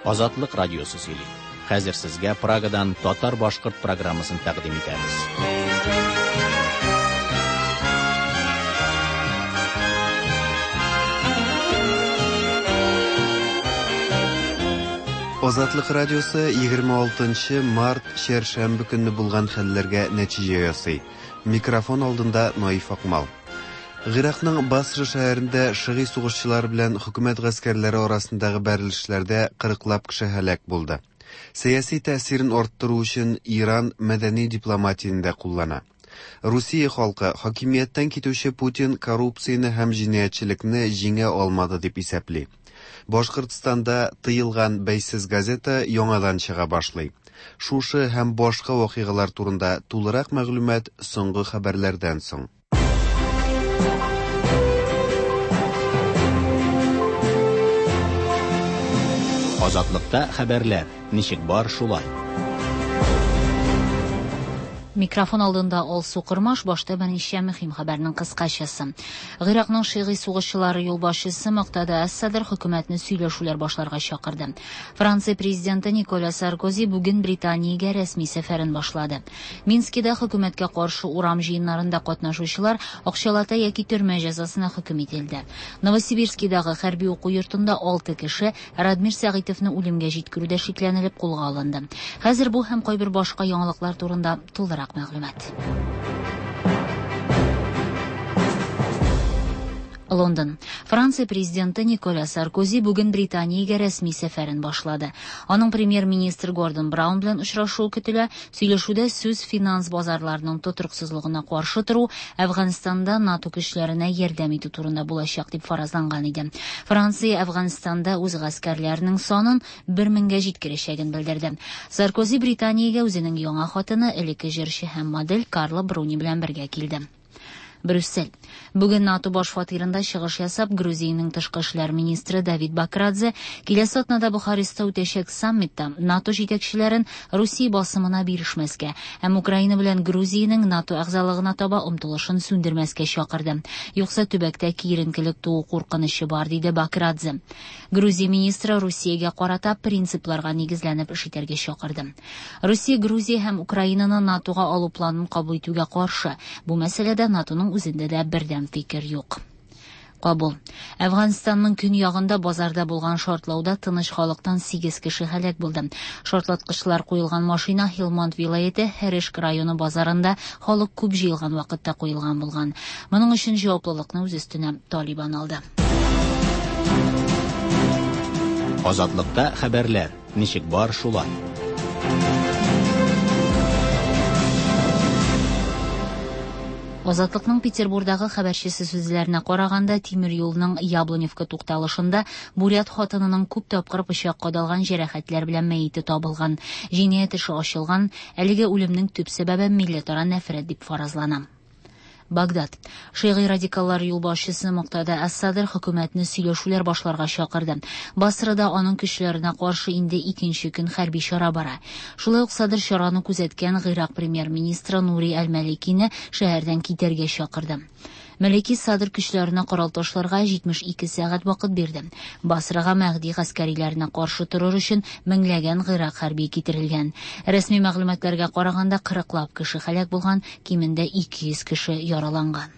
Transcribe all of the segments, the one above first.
Азатлык радиосы сөйли. Хәзер сезгә Прагадан татар-башкорт программасын тәкъдим итәбез. Азатлык радиосы 26 март шәршәмбе көнне булган хәлләргә нәтиҗә ясый. Микрофон алдында Наиф Акмал. Гыйракның Басра шәһәрендә шыгый сугышчылар белән хөкүмәт гаскәрләре арасындагы бәрелешләрдә 40 кеше һәлак булды. Сәяси тәэсирен арттыру өчен Иран мәдәни дипломатияны да куллана. Русия халкы хакимияттән китүче Путин коррупцияны һәм җинаятьчелекне җиңә алмады дип исәпли. Башкортстанда тыелган бәйсез газета яңадан чыга башлый. Шушы һәм башка вакыйгалар турында тулырак мәгълүмат соңгы хәбәрләрдән соң. Азатлыкта хәбәрләр. Ничек бар шулай? Микрофон алдында Алсу Кырмаш, башта берничә мөһим хәбәрнең кыскачасы. Гыйракның шыгый сугышчылары юлбашчысы Муктада Ас-Садр хөкүмәтне сөйләшүләр башларга чакырды. Франция президенты Николя Саркози бүген Британиягә рәсми сәфәрен башлады. Минскида хөкүмәткә каршы урам җыеннарында катнашучылар акчалата яки төрмә җәзасына хөкем ителде. Новосибирскидагы хәрби уку йортында 6 кеше Радмир Сәгыйтовны үлемгә җиткерүдә шикләнелеп кулга алынды. Хәзер бу һәм кайбер башка яңалыклар турында тулырак мәгълүмат. Лондон. Франция президенты Николя Саркози бүген Британиягә рәсми сәфәрен башлады. Аның премьер-министр Гордон Браун белән очрашу көтелә. Сөйләшүдә сүз финанс базарларының тотрыксызлыгына каршы тору, Әфганстанда НАТО көчләренә ярдәм итү турында булачак дип фаразланган иде. Франция Әфганстанда үз гаскәрләренең санын 1000-гә җиткерәчәген белдерде. Саркози Британиягә үзенең яңа хатыны, элекке җырчы һәм модель Карла Бруни белән бергә килде. Брюссель. Бүген НАТО баш фатирында чыгыш ясап, Грузиянең тышкы эшләр министры Давид Бакрадзе киләсе атнада Бухареста үтәчәк саммитта НАТО җитәкчеләрен Русия басымына бирешмәскә һәм Украина белән Грузиянең НАТО әгъзалыгына таба омтылышын сүндермәскә чакырды. Юкса төбәктә киеренкелек туу куркынычы бар, диде Бакрадзе. Грузия министры Русиягә карата принципларга нигезләнеп эш итәргә чакырды. Русия, Грузия һәм Украинаны NATOга алу планын кабул итүгә каршы. Бу мәсьәләдә NATOның үзендә дә бердәм фикер юк. Кабул. Әфганстанның көньягында базарда булган шартлауда тыныч халыктан 8 кеше һәлак булды. Шартлаткычлар куелган машина Хилманд вилаяте Херешк районы базарында халык күп җыелган вакытта куелган булган. Моның өчен җаваплылыкны үз өстенә Талибан алды. Азатлыкта хәбәрләр. Ничек бар шулай? Азатлыкның Петербургдагы хәбәрчесе сүзләренә караганда, тимер юлның Яблоневка тукталышында Бурят хатынының күп тапкыр пычак кадалган җәрәхәтләр белән мәете табылган. Җинаять эше ачылган. Әлеге үлемнең төп сәбәбе милләтара нәфрәт дип фаразлана. Багдад. Шыгый радикаллар юлбашчысы Муктада Ас-Садр хөкүмәтне сөйләшүләр башларга чакырды. Басрада аның көчләренә каршы инде 2нче көн хәрби чара бара. Шулай ук Садр чараны күзәткән Гыйрак премьер-министры Нури Әл-Мәликине шәһәрдән китәргә чакырды. Мәлики Садр көчләренә корал ташларга 72 сәгать вакыт бирде. Басрага Мәгъди гаскәриләренә каршы торыр өчен меңләгән Гыйрак хәрби китерелгән. Рәсми мәгълүматларга караганда 40 кеше һәлак булган, кимендә 200 кеше яраланган.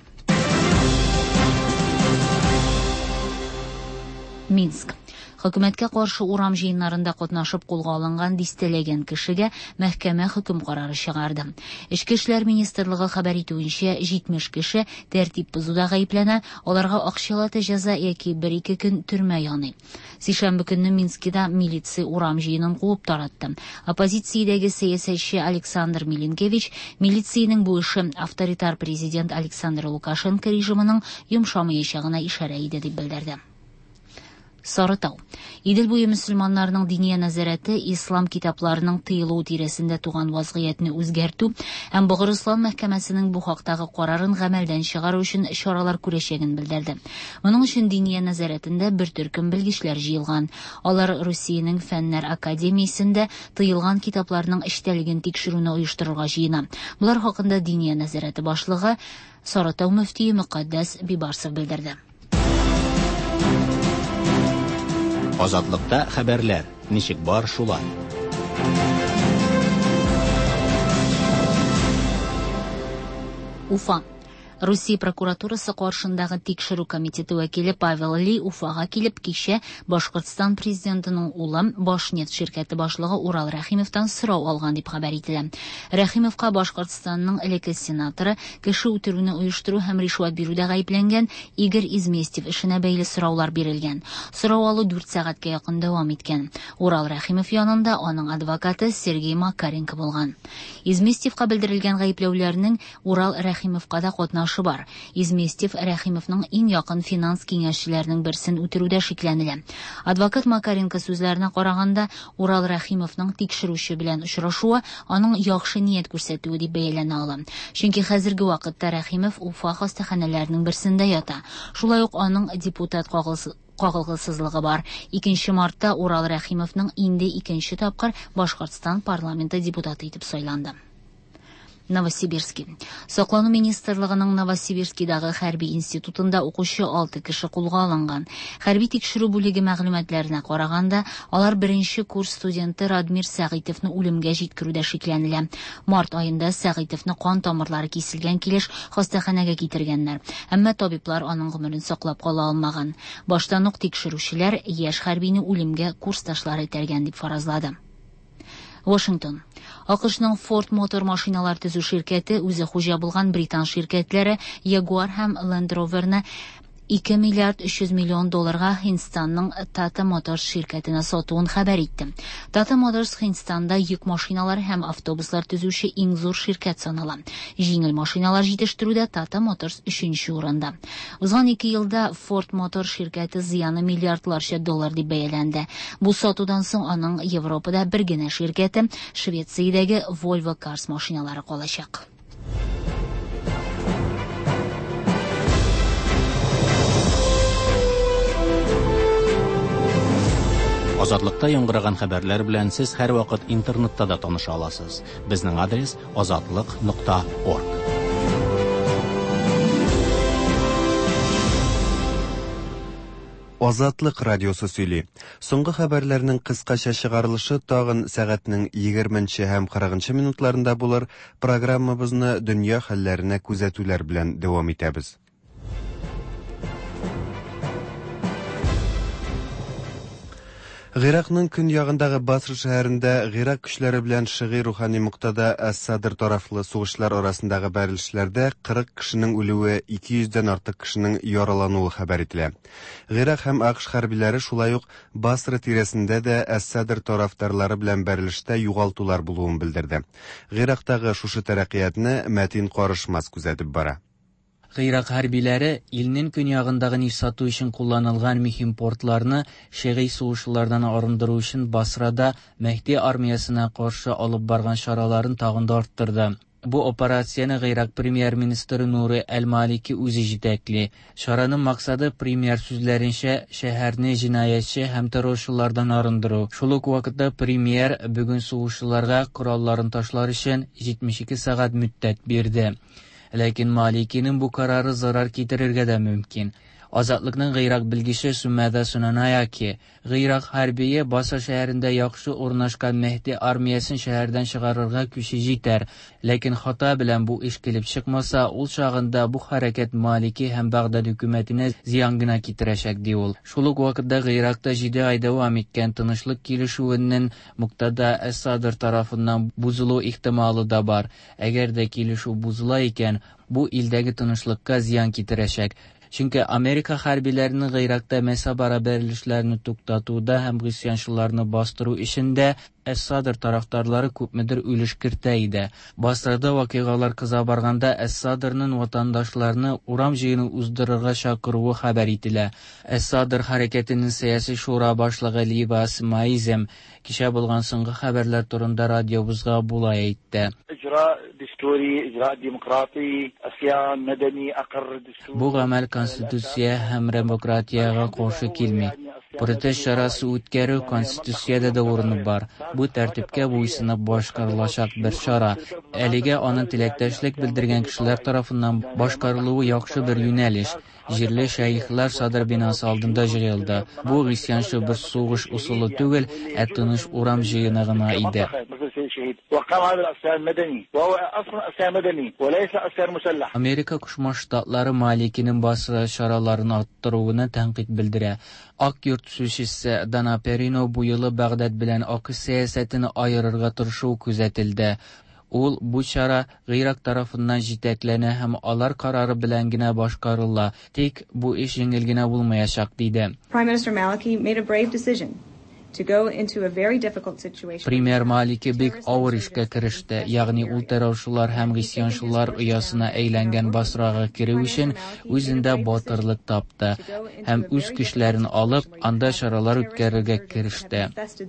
Минск. Хөкүмәткә каршы урам җыеннарында катнашып кулга алынган дистәләгән кешегә мәхкәмә хөкем карары чыгарды. Эчке эшләр министрлыгы хәбәр итүенчә, 70 кеше тәртип бозуда гаепләнә, аларга акчалата җәза яки 1-2 көн төрмә яный. Сишәмбе көнне Минскида милиция урам җыенын куып таратты. Оппозициядәге сәясәтче Александр Милинкевич милициянең бу эше авторитар президент Александр Лукашенко режимының йомшамаячагына ишарә иде дип белдерде. Сарытау. Идел буе мөселманнарның диния нәзарәте ислам китапларының тыелуы тирәсендә туган вазгыятьне үзгәртү һәм Богырыслан мәхкәмәсенең бу хактагы карарын гамәлдән чыгару өчен чаралар күрәчәген белдерде. Моның өчен диния нәзарәтендә бер төркем белгечләр җыелган. Алар Русиянең фәннәр академиясендә тыелган китапларның эчтәлеген тикшерүне оештырырга җыена. Булар хакында диния нәзарәте башлыгы Сарытау мөфтие Мөкаддәс Бибарсов белдерде. Азатлыкта хәбәрләр. Ничек бар шулай. Уфа. Россия прокуратурасы каршындагы тикшерү комитеты вәкиле Павел Ли Уфага килеп кичә Башкортстан президентының улы Башнефть ширкәте башлыгы Урал Рәхимовтан сорау алган дип хәбәр ителә. Рәхимовка Башкортстанның элекке сенаторы кеше үтерүне оештыру һәм ришват бирүдә гаепләнгән Игорь Изместьев эшенә бәйле сораулар бирелгән. Сорау алу 4 сәгатькә якын дәвам иткән. Урал Рәхимов янында аның адвокаты Сергей Макаренко булган. Изместьевка белдерелгән гаепләүләрнең Урал Рәхимовка да катнашы бар. Изместьев Рәхимовның иң якын финанс киңәшчеләренең берсен үтерүдә шикләнелә. Адвокат Макаренко сүзләренә караганда, Урал Рәхимовның тикшерүче белән очрашуы аның яхшы ният күрсәтүе дип бәяләнә ала. Чөнки хәзерге вакытта Рәхимов Уфа хастаханәләренең берсендә ята. Шулай ук аның депутат кагылгысызлыгы бар. 2 мартта Урал Рәхимовның инде 2нче тапкыр Башкортстан парламенты депутаты итеп сайланды. Новосибирский. Саклану министрлыгының Новосибирскийдагы хәрби институтында укучы 6 кеше кулга алынган. Хәрби тикшерү бүлеге мәгълүматларына караганда, алар 1нче курс студенты Радмир Сәгыйтовны үлемгә җиткерүдә шикләнелә. Март аенда Сәгыйтовны кан тамырлары киселгән килеш хастаханәгә китергәннәр. Әмма табиблар аның гомерен саклап кала алмаган. Баштан ук тикшерүчеләр яшь хәрбине үлемгә курсташлары итәргән дип фаразлады. Вашингтон. АКШның Ford мотор машиналар төзү ширкәте үзе хуҗа булган британ ширкәтләре Jaguar һәм Land Rover'ны 2 миллиард 300 миллион долларга Хинстанның Tata Motors ширкәтенә сатуын хәбәр итте. Tata Motors Хинстанда йөк машиналары һәм автобуслар төзүче иң зур ширкәт санала. Җиңел машиналар җитештерүдә Tata Motors 3нче урында. Узган 2 елда Ford мотор ширкәте зыяны миллиардларча доллар дип бәяләнде. Бу сатудан соң аның Европада бер генә ширкәте Швециядәге Volvo Cars машиналары калачак. Азатлыкта яңгыраган хәбәрләр белән сез һәр вакыт интернетта да таныша аласыз. Безнең адрес azatlyk.org. Азатлык радиосы сөйли. Соңгы хәбәрләрнең кыскача чыгарылышы тагын сәгатьнең 20 һәм 40 минутларында булыр. Программабызны дөнья хәлләренә күзәтүләр белән дәвам итәбез. Гыйракның көньягындагы Басра шәһәрендә Гыйрак көчләре белән шыгый рухани муктада Әс-Садр тарафлы сугышлар арасындагы бәрелешләрдә 40 кешенең үлүе, 200дән артык кешенең яралануы хәбәр ителә. Гыйрак һәм АКШ хәрбиләре шулай ук Басра тирәсендә дә Әс-Садр тарафдарлары белән бәрелештә югалтулар булуын белдерде. Гыйрактагы шушы тәрәккыятны Мәтин Карышмас күзәтеп бара. Гыйрак хәрбиләре илнең көньягындагы нефть сату өчен кулланылган мөһим портларны шигый сугышлардан арындыру өчен Басрада Мәхди армиясына каршы алып барган чараларын тагын да арттырды. Бу операцияны Гыйрак премьер-министры Нуры Әл-Малики үзе җитәкли. Чараның максаты премьер сүзләренчә шәһәрне җинаятьче һәм террорчылардан арындыру. Шул ук вакытта премьер бүген сугышчыларга коралларын ташлар өчен 72 сәгать мөддәт бирде. Ләкин Маликиның бу карары зарар китерергә дә мөмкин. Азатлыкның Гыйрак белгече Сүмәдә Сунанаяки, Гыйрак хәрбие Басра шәһәрендә яхшы урнашкан Мәхди армиясын шәһәрдән чыгарырга күче җитәр. Ләкин хата белән бу эш килеп чыкмаса, ул чагында бу хәрәкәт Малики һәм Багдад хөкүмәтенә зыян гына китерәчәк ди ул. Шул ук вакытта Гыйракта 7 ай дәвам иткән тынычлык килешүенең муктада Әс-Садр тарафыннан бузылу ихтималы да бар. Әгәр дә килешү бузыла икән, бу илдәге тынычлыкка зыян китерәчәк. Чөнки Америка хәрбиләренең Гыйракта мәсабара бәрелешләрне туктатуда һәм гыйсянчыларны бастыру эшендә Әс-Садр тарафдарлары күпмедер үлеш кертә иде. Басрада вакыйгалар кыза барганда Әс-Садрның ватандашларны урам җыены уздырырга чакыруы хәбәр ителә. Әс-Садр хәрәкәтенең сәяси шура башлыгы Либа Смаизм кичә булган соңгы хәбәрләр турында радиобызга булай әйтте. Бу гамәл конституция һәм демократиягә каршы килми. Протест чарасы үткәрү Конституциядә дә урыны бар. Бу тәртипкә буйсынып башкарылачак бер чара. Әлегә аны теләктәшлек белдергән кешеләр тарафыннан башкарылуы яхшы бер юнәлеш. Җирле шәйхләр садыр бинасы алдында җыелды. Бу гысьянчы бер сугыш усулы түгел, ә тыныч урам җыены гына иде. Америка Кушма Штатлары Маликинең басры чараларын арттыруына тәнкыйть белдерә. Ак йорт сүзчесе Дана Перино бу елы Багдад белән АКШ сәясәтен аерырга тырышу күзәтелде. Ул бу чара Гыйрак тарафыннан җитәкләнә һәм алар карары белән генә башкарыла. Тик бу эш җиңел генә булмаячак диде. Премьер Малики бик авыр эшкә кереште, ягъни ул террорчылар һәм гысьянчылар оясына әйләнгән Басрага керү өчен үзендә батырлык тапты һәм үз көчләрен алып, анда чаралар үткәрергә кереште.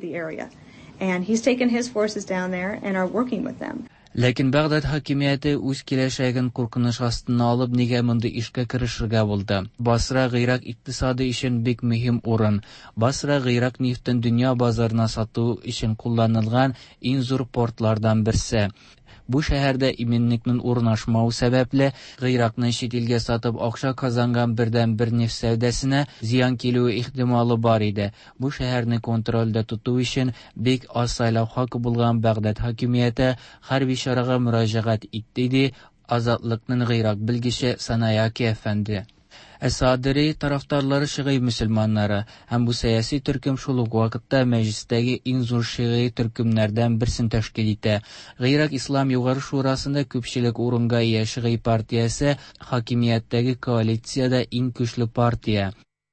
Ләкин Багдад хакимияте үз киләчәген куркыныч астына алып, нигә мондый эшкә керешергә булды? Басра Гыйрак икътисады өчен бик мөһим урын. Басра Гыйрак нефтен дөнья базарына сату өчен кулланылган иң зур портлардан берсе. Бу шәһәрдә именлекнең урнашмауы сәбәпле Гыйракны чит илгә сатып акча казанган бердән-бер нефть сәүдәсенә зыян килүе ихтималы бар иде. Бу шәһәрне контрольдә тоту өчен бик аз сайлау хакы булган Багдад хакимияте хәрби чарага мөрәҗәгать итте ди Азатлыкның Гыйрак белгече Санаяки әфәнде. Әсадири тарафдарлары шигый мөселманнары һәм бу сәяси төркем шул ук вакытта мәҗлестәге иң зур шигый төркемнәрдән берсен тәшкил итә. Гыйрак Ислам югары шурасында күпчелек урынга ия шигый партиясе хакимияттәге коалициядә иң көчле партия.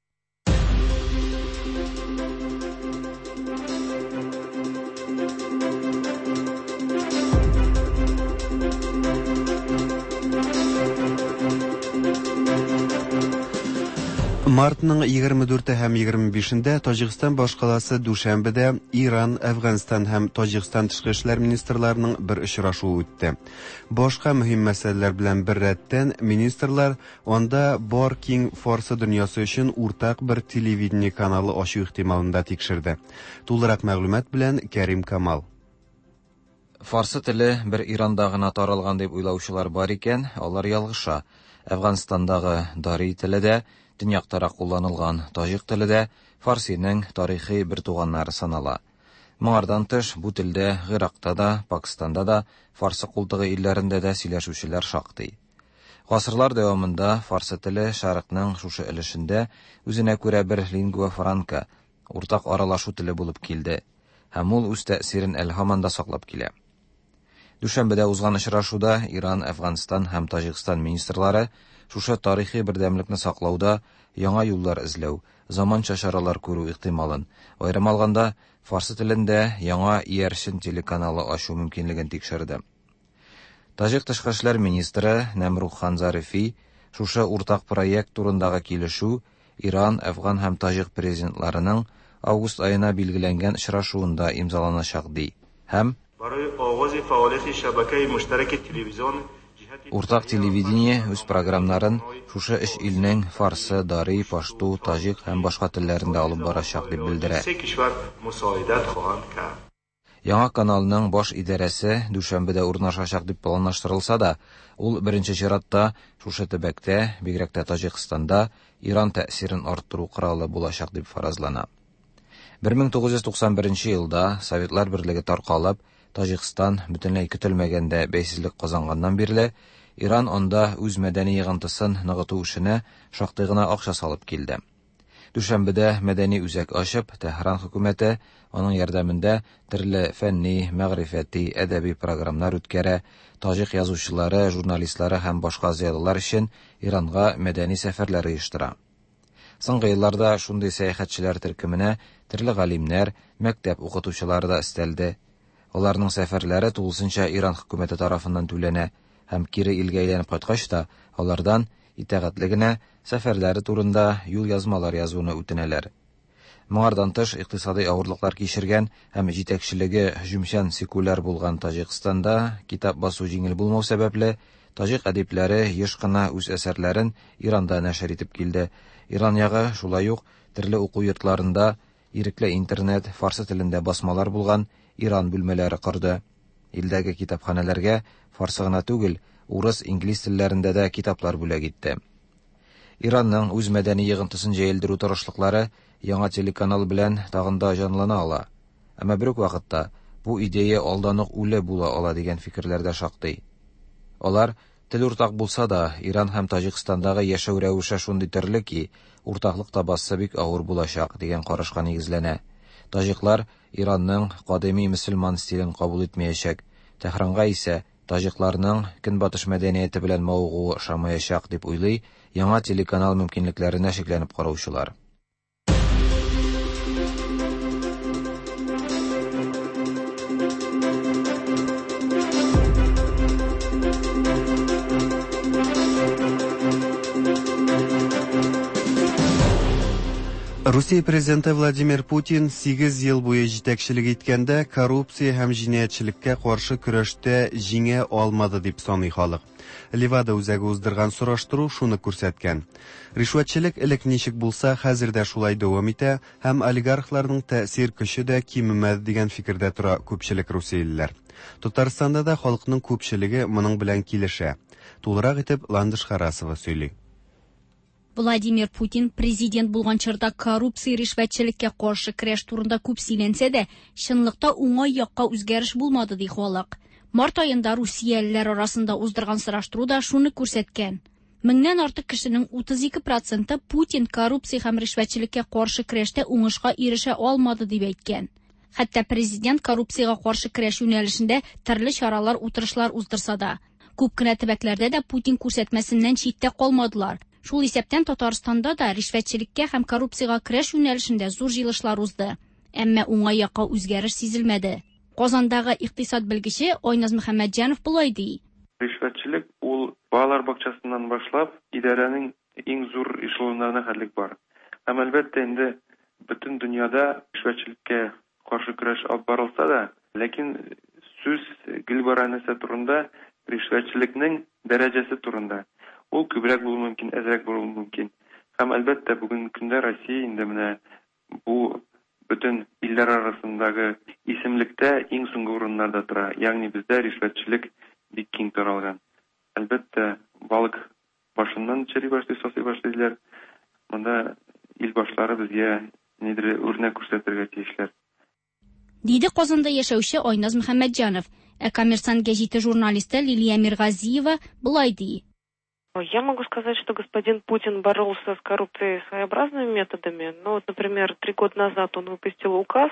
Мартның 24 һәм 25-дә Таҗикстан башкаласы Душанбеда Иран, Әфганстан һәм Таҗикстан тышкы эшләр министрларының бер очрашуы үтте. Башка мөһим мәсьәләләр белән бер рәттән министрлар анда Боркинг Форсы дөньясы өчен уртак бер телевидение каналы ачу ихтималын да тикшерде. Тулырак мәгълүмат белән Кәрим Камал. Фарсы теле бер Иранда гына таралган дип уйлаучылар бар икән, алар ялгыша. Әфганстандагы Дари теле дә дөньяктара кулланылган таҗик теле дә фарсиның тарихи бер туганнары санала. Моңардан тыш бу телдә Гыйракта да, Пакистанда да, фарсы култыгы илләрендә дә сөйләшүчеләр шактый. Гасырлар дәвамында фарсы теле шәрыкның шушы өлешендә үзенә күрә бер лингва франка, уртак аралашу теле булып килде, һәм ул үз тәэсирен әлһаман да саклап килә. Дүшәмбедә узган очрашуда Иран, Әфганстан һәм Таҗикстан министрлары шушы тарихи бердәмлекне саклауда яңа юллар эзләү, заманча чаралар күрү ихтималын, аерым алганда фарсы телендә яңа иярчен телеканалы ачу мөмкинлеген тикшерде. Таҗик тышкы эшләр министры Нәмрух Ханзарифи шушы уртак проект турындагы килешү Иран, Әфган һәм Таҗик президентларының август айына билгеләнгән очрашуында имзаланачак ди. Һәм уртак телевидение үз программнарын шушы эш илнең фарсы, дари, пашту, таҗик һәм башка телләрендә алып барачак дип белдерә. Яңа каналның баш идарәсе Дүшәмбедә урнашачак дип планлаштырылса да, ул беренче чиратта шушы төбәктә, бигрәк тә Таҗикстанда Иран тәэсирен арттыру коралы булачак дип фаразлана. 1991 елда Советлар Берлеге таркалып, Таҗикстан бөтенләй көтелмәгәндә бәйсезлек казанганнан бирле Иран анда үз мәдәни йыгынтысын ныгыту эшенә шактый гына акча салып килде. Дүшәмбедә мәдәни үзәк ачып, Тәһран хөкүмәте аның ярдәмендә төрле фәнни, мәгърифәти, әдәби программнар үткәрә, таҗик язучылары, журналистлары һәм башка зыялылар өчен Иранга мәдәни сәфәрләр оештыра. Соңгы елларда шундый сәяхәтчеләр төркеменә төрле галимнәр, мәктәп укытучылары да өстәлде. Аларның сәфәрләре тулысынча Иран хөкүмәте тарафыннан түләнә һәм кире илгә әйләнеп кайткач та алардан итәгатьлегенә сәфәрләре турында юл язмалар язуны үтенәләр. Моңардан тыш икътисади авырлыклар кичергән һәм җитәкчелеге һөҗүмчән секуляр булган Таҗикстанда китап басу җиңел булмау сәбәпле Таҗик әдипләре еш кына үз әсәрләрен Иранда нәшер итеп килде. Иран ягы шулай ук төрле уку йортларында ирекле интернет, фарсы телендә басмалар булган Иран бүлмәләре корды. Илдәге китапханәләргә фарсы гына түгел, урыс, инглиз телләрендә дә китаплар бүләк итте. Иранның үз мәдәни йогынтысын җәелдерү тырышлыклары яңа телеканал белән тагын да җанлана ала. Әмма бер үк вакытта бу идея алдан ук үле була ала дигән фикерләр дә шактый. Алар тел уртак булса да, Иран һәм Таҗикстандагы яшәү рәвеше шундый төрле ки, уртаклык табасы бик авыр булачак дигән карашка нигезләнә. Таҗиклар Иранның кадими мөселман стилен кабул итмәячәк. Тәһранга исә таҗикларның көнбатыш мәдәнияте белән мавыгуы ошамаячак дип уйлый яңа телеканал мөмкинлекләренә шикләнеп караучылар. Русия президенты Владимир Путин 8 ел буе җитәкчелек иткәндә коррупция һәм җинаятьчелеккә каршы көрәштә җиңә алмады дип саный халык. Ливада үзәге уздырган сораштыру шуны күрсәткән. Ришвәтчелек элек ничек булса, хәзер дә шулай дәвам итә һәм олигархларның тәэсир көче дә кимемәде дигән фикердә тора күпчелек русиялеләр. Татарстанда да халыкның күпчелеге моның белән килешә. Тулырак итеп Ландыш Харасова сөйли. Владимир Путин президент булган чорда коррупция ришвәтчелеккә каршы көрәш турында күп сөйләнсә дә, чынлыкта уңай якка үзгәреш булмады ди халык. Март аенда русиялеләр арасында уздырган сораштыру да шуны күрсәткән. 1000-нән артык кешенең 32% Путин коррупция һәм ришвәтчелеккә каршы көрәштә уңышка ирешә алмады дип әйткән. Хәтта президент коррупциягә каршы көрәш юнәлешендә төрле чаралар, утырышлар уздырса да, күп кенә төбәкләрдә дә Путин күрсәтмәсеннән читтә калмадылар. Шул исәптән Татарстанда да ришвәтчелеккә һәм коррупциягә көрәш юнәлешендә зур җыелышлар узды. Әмма уңай якка үзгәреш сизелмәде. Казандагы икътисад белгече Айназ Мөхәммәтҗанов булай ди. Ришвәтчелек ул балалар бакчасыннан башлап идарәнең иң зур эшелоннарына хәтлек бар. Һәм әлбәттә инде бөтен дөньяда ришвәтчелеккә каршы көрәш алып барылса да, ләкин сүз гел бара нәрсә турында, ришвәтчелекнең дәрәҗәсе турында. Ул күбрәк булыр мөмкин, әзрәк булыр мөмкин. Һәм әлбәттә бүген көндә Россия инде менә бу бөтен илләр арасындагы исемлектә иң соңгы урыннарда тора. Ягъни бездә ришвәтчелек бик киң таралган. Әлбәттә балык башыннан чери башлый, сасый башлыйлар. Монда ил башлары безгә нидер үрнәк күрсәтергә тиешләр. Диде Казанда яшәүче Айназ Мөхәммәтҗанов. Коммерсант гәҗите журналисты Лилия Миргазиева булай ди. Я могу сказать, что господин Путин боролся с коррупцией своеобразными методами. Ну, вот, например, 3 года назад он выпустил указ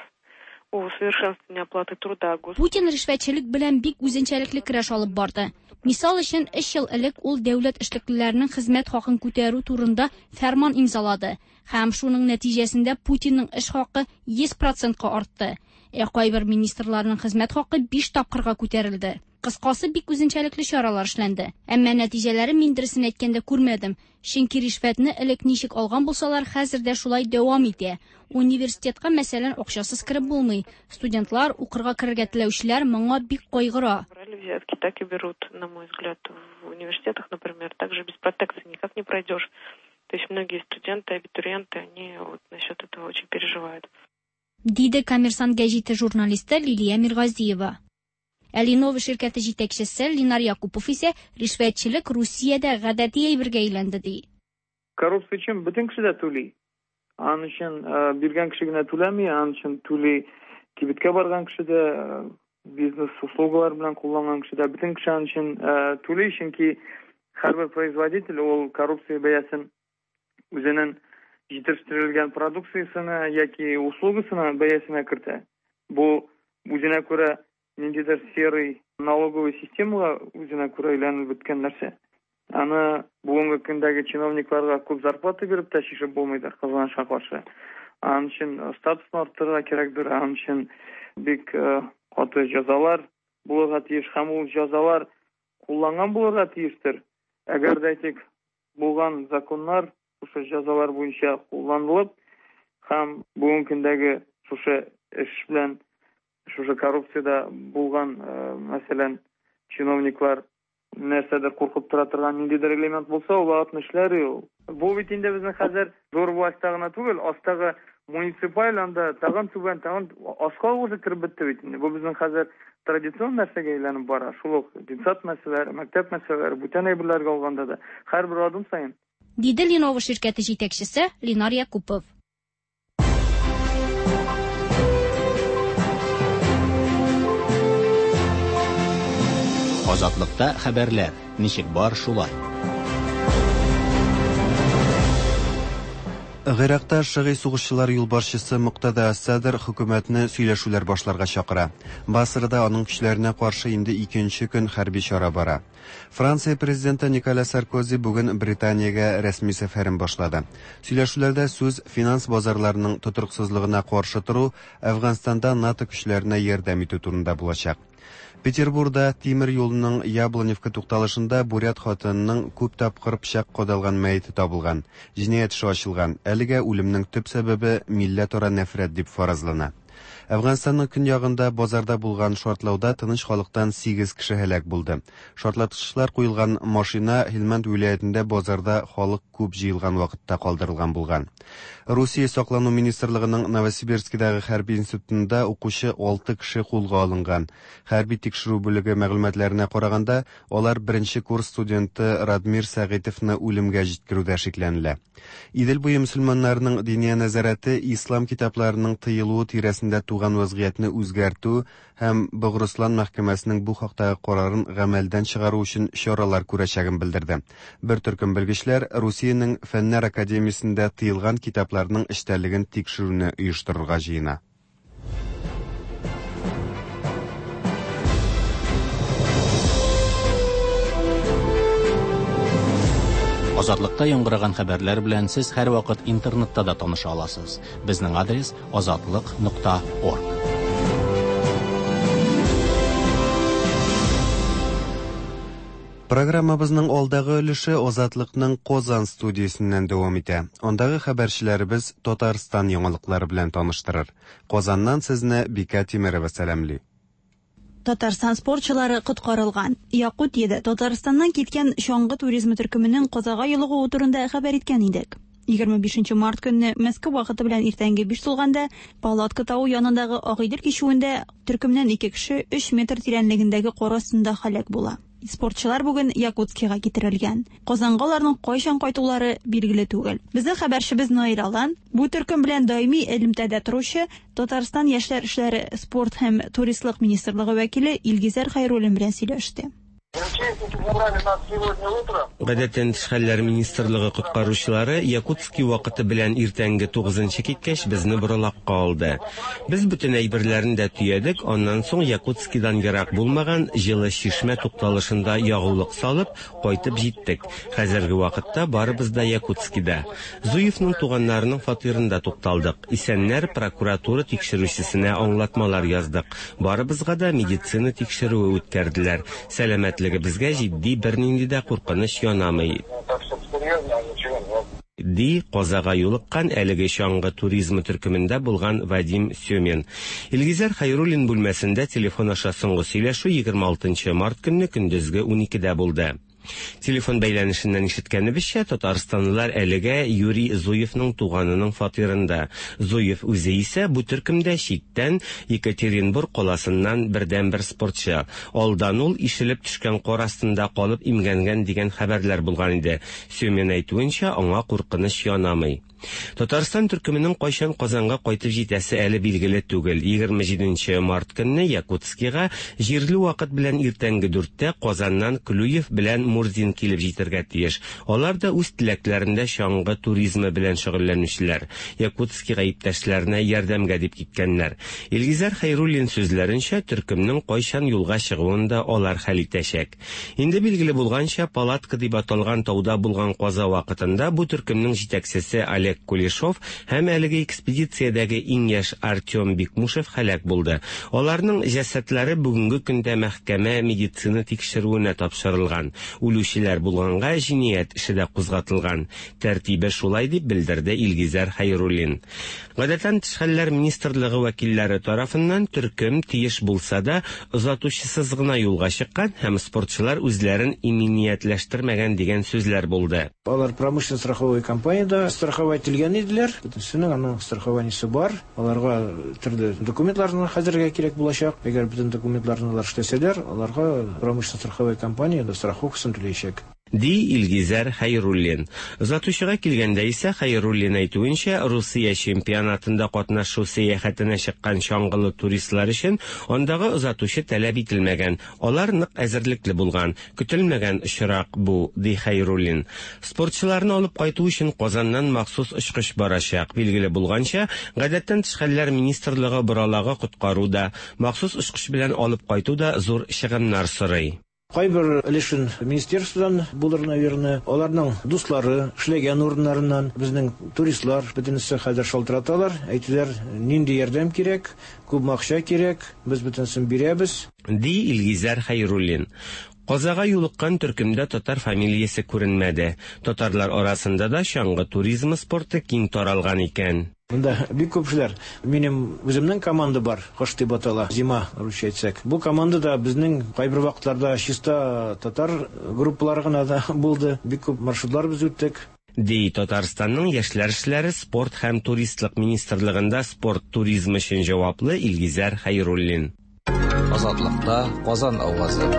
о усовершенствовании оплаты труда. Путин ришвәтчелек белән бик үзенчәлекле көрәш алып барды. Мисал өчен, 3 ел элек ул дәүләт эшлеклеләренең хезмәт хакын күтәрү турында фәрман имзалады. Һәм шуның нәтиҗәсендә Путинның эш хакы 100%-ка артты. Кайбер министрларның хезмәт хакы 5 тапкырга күтәрелде. Кыскасы бик үзенчәлекле чаралар эшләнде. Әмма нәтиҗәләре мин дөресен әйткәндә күрмәдем. Чөнки ришвәтне элек ничек алган булсалар, хәзер дә шулай дәвам итә. Университетка мәсәлән акчасыз киреп булмый. Студентлар, укырга керергә теләүчеләр моңа бик кайгыра. Взятки так и берут, на мой взгляд, в университетах, например, также без протекции никак не пройдешь. То есть многие студенты, абитуриенты, они вот насчет этого очень переживают. Диде коммерсант гәҗите журналисты Лилия Миргазиева. Әлинова ширкәте җитәкчесе Линар Якупов исә ришвәтчелек Русиядә гадәти әйбергә әйләнде ди. Коррупция өчен бөтен кеше дә түли. Аның өчен биргән кеше генә түләми, аның өчен түли кибеткә барган кеше дә, бизнес услугалар белән кулланган кеше дә, бөтен кеше аның өчен түли, чөнки һәрбер производитель ул коррупция бәясен үзенең җитештерелгән продукциясенә яки услугасына бәясенә кертә. Бу үзенә күрә ниндидер серый налоговый системага үзенә күрә әйләнеп беткән нәрсә. Аны бүгенге көндәге чиновникларга күп зарплата биреп тә чишеп булмыйдыр казанышка каршы. Аның өчен статусны арттырырга кирәкдер, аның өчен бик каты җәзалар булырга тиеш һәм ул җәзалар кулланган булырга тиештер. Әгәр дә әйтик, булган законнар шушы җәзалар буенча кулланылып һәм бүгенге көндәге шушы эш белән шушы коррупциядә булган, мәсәлән, чиновниклар нәрсәдер куркып тора торган ниндидер элемент булса, ул вакытны эшләри ул. Бу бит инде безнең хәзер зур властьта гына түгел, астагы муниципаль анда тагын түбән, тагын аска үзе киреп бетте бит инде. Бу безнең хәзер традицион нәрсәгә әйләнеп бара. Шул ук детсад мәсьәләләре, мәктәп мәсьәләләре, бүтән әйберләргә алганда да һәрбер адым саен. Диде Lenovo şirkәте җитәкчесе Ленар Якупов. Азатлыкта хәбәрләр. Ничек бар шулай. Гыйракта шыгый сугышчылар юлбашчысы Муктада Ас-Садр хөкүмәтне сөйләшүләр башларга чакыра. Басрада аның көчләренә каршы инде 2нче көн хәрби чара бара. Франция президенты Николя Саркози бүген Британиягә рәсми сәфәрен башлады. Сөйләшүләрдә сүз финанс базарларының тотрыксызлыгына каршы туру, Әфганстанда НАТО көчләренә ярдәм итү турында булачак. Петербургда тимер юлының Яблоневка тукталышында бурят хатынының күп тапкыр пычак кадалган мәете табылган. Җинаять эше ачылган. Әлегә үлемнең төп сәбәбе милләтара нәфрәт дип фаразлана. Әфганстанның көньягында базарда булган шартлауда тыныч халыктан 8 кеше һәлак булды. Шартлатышлар куелган машина Хилманд вилаятендә базарда халык күп җыелган вакытта калдырылган булган. Русия саклану министрлыгының Новосибирскидагы хәрби институтында укучы 6 кеше кулга алынган. Хәрби тикшерү бүлеге мәгълүматларына караганда, алар 1нче курс студенты Радмир Сагитовны үлемгә җиткерүдә шикләнелә. Идел буе мөселманнарының дини нәзарәте ислам китапларының тыелуы тирәсендә туган вазгыятны үзгәртү һәм Богруслан мәхкәмәсенең бу хакта карарын гамәлдән чыгару өчен чаралар күрәчәген белдерде. Бер төркем белгечләр Русиянең Фәннәр академиясендә тыелган китапларның эштәлеген тикшерүне оештырырга җыена. Азатлыкта яңгыраган хәбәрләр белән сез һәрвакыт интернетта да таныша аласыз. Безнең адрес azatlyk.org. Программабызның алдагы өлеше Азатлыкның Казан студиясеннән дәвам итә. Ондагы хәбәрчеләребез Татарстан яңалыклары белән таныштырыр. Казаннан сезне Бика Тимерова сәламли. Татарстан спортчылары коткарылган. Якутиядә Татарстаннан киткән чаңгы туризмы төркеменең Казага юлыгы турында хәбәр иткән идек. 25 март көнне Мәскәү вакыты белән иртәнге 5 тулганда Палатка тау янындагы Агыйдел кишүендә төркемнән 2 кеше 3 метр тирәнлегендәге кар астында һәлак була. Спортчылар бүген Якутскига китерелгән. Казанга аларның кайчан кайтулары билгеле түгел. Безнең хәбәрчебез Наир Алан бу төркем белән даими элемтәдә торучы Татарстан яшьләр эшләре, спорт һәм туристлык министрлыгы вәкиле Илгизәр Хәйруллин белән сөйләште. Гадәттән Хәлләр министрлыгы коткаручылары Якутский вакыты белән иртәнге 9-нчы киткәч безне борылакка алды. Без бүтән әйберләрне дә төядек, аннан соң Якутскидан ярак булмаган Җылы Чишмә тукталышында ягулык салып кайтып җиттек. Хәзерге вакытта барыбыз да Якутскида. Зуевның туганнарының фатирында тукталдык. Исәннәр прокуратура тикшерүчесенә аңлатмалар яздык. Барыбызга да медицина тикшерүе үткәрделәр. Безгә җитди бернинди дә куркыныч янамый. Ди Казага юлыккан әлеге чаңгы туризмы төркемендә булган Вадим Сёмин. Илгизәр Хәйруллин бүлмәсендә телефон аша соңгы сөйләшү 26 март көнне көндезге 12дә булды. Телефон бәйләнешеннән ишеткәнебезчә, Татарстанлылар әлегә Юрий Зуевның туганының фатирында. Зуев үзе исә бу төркемдә читтән Екатеринбург каласыннан бердән-бер спортчы. Алдан ул ишелеп төшкән кар астында калып имгәнгән дигән хәбәрләр булган иде. Сөмен әйтүенчә, аңа куркыныч янамый. Татарстан төркеменең кайчан Казанга кайтып җитәсе әле билгеле түгел. 27 март көнне Якутскига җирле вакыт белән иртәнге 4тә Казаннан Клюев белән Мурзин килеп җитәргә тиеш. Алар да үз теләкләрендә чаңгы туризмы белән шөгыльләнүчеләр. Якутскига иптәшләренә ярдәмгә дип киткәннәр. Илгизәр Хәйруллин сүзләренчә, төркемнең кайчан юлга чыгуын да алар хәл итәчәк. Инде билгеле булганча, Палатка дип аталган тауда булган каза вакытында бу төркемнең җитәкчесе Олег Кулешов һәм әлеге экспедициядәге иң яшь Артем Бикмушев һәлак булды. Аларның җәсәтләре бүгенге көндә мәхкәмә медицина тикшерүенә тапшырылган. Үлүчеләр булганга җинаять эше дә кузгатылган. Тәртибе шулай дип белдерде Илгизәр Хайруллин. Гадәттән тыш хәлләр министрлыгы вәкилләре тарафыннан төркем тиеш булса да озатучысыз гына юлга чыккан һәм спортчылар үзләрен иминиятләштермәгән дигән сүзләр булды. Алар промышленно-страховой компанияда страховать ителгән иделәр. Бөтенсенең аның страхованиесе бар. Аларга төрле документларны хәзергә кирәк булачак. Әгәр бөтен документларны алар эшләсәләр, аларга промышленно-страховой компанияда страховкасын түләячәк. Ди Илгизәр Хайруллин. Озатучыга килгәндә исә Хайруллин әйтүенчә, Русия чемпионатында катнашу сәяхәтенә чыккан чаңгылы туристлар өчен андагы озатучы таләп ителмәгән. Алар нык әзерлекле булган. Көтелмәгән очрак бу, ди Хайруллин. Спортчыларны алып кайту өчен Казаннан махсус очкыш барачак. Билгеле булганча, гадәттән тыш хәлләр министрлыгы буралага коткаруда, махсус очкыш белән алып кайту да зур чыгымнар сорый. Кайбер өлешен министерстводан булыр, наверное, аларның дуслары эшләгән урыннарыннан безнең туристлар бөтенесе хәзер шалтыраталар. Әйтүләр, нинди ярдәм кирәк, күп акча кирәк, без бөтенсен бирәбез. Ди Илгизәр Хайруллин. Казага юлыккан төркемдә татар фамилиясе күренмәде. Татарлар арасында да чаңгы туризмы спорты киң таралган икән. Монда бик күпләр. Минем үземнең команда бар, Кош дип атала, Зима русча әйтсәк. Бу командада безнең кайбер вакытларда чиста татар группалары гына да булды. Бик күп маршрутлар без үттек. Ди Татарстанның яшьләр эшләре спорт һәм туристлык министрлыгында спорт туризмы өчен җаваплы Илгизәр Хайруллин. Азатлыкта Казан авазы.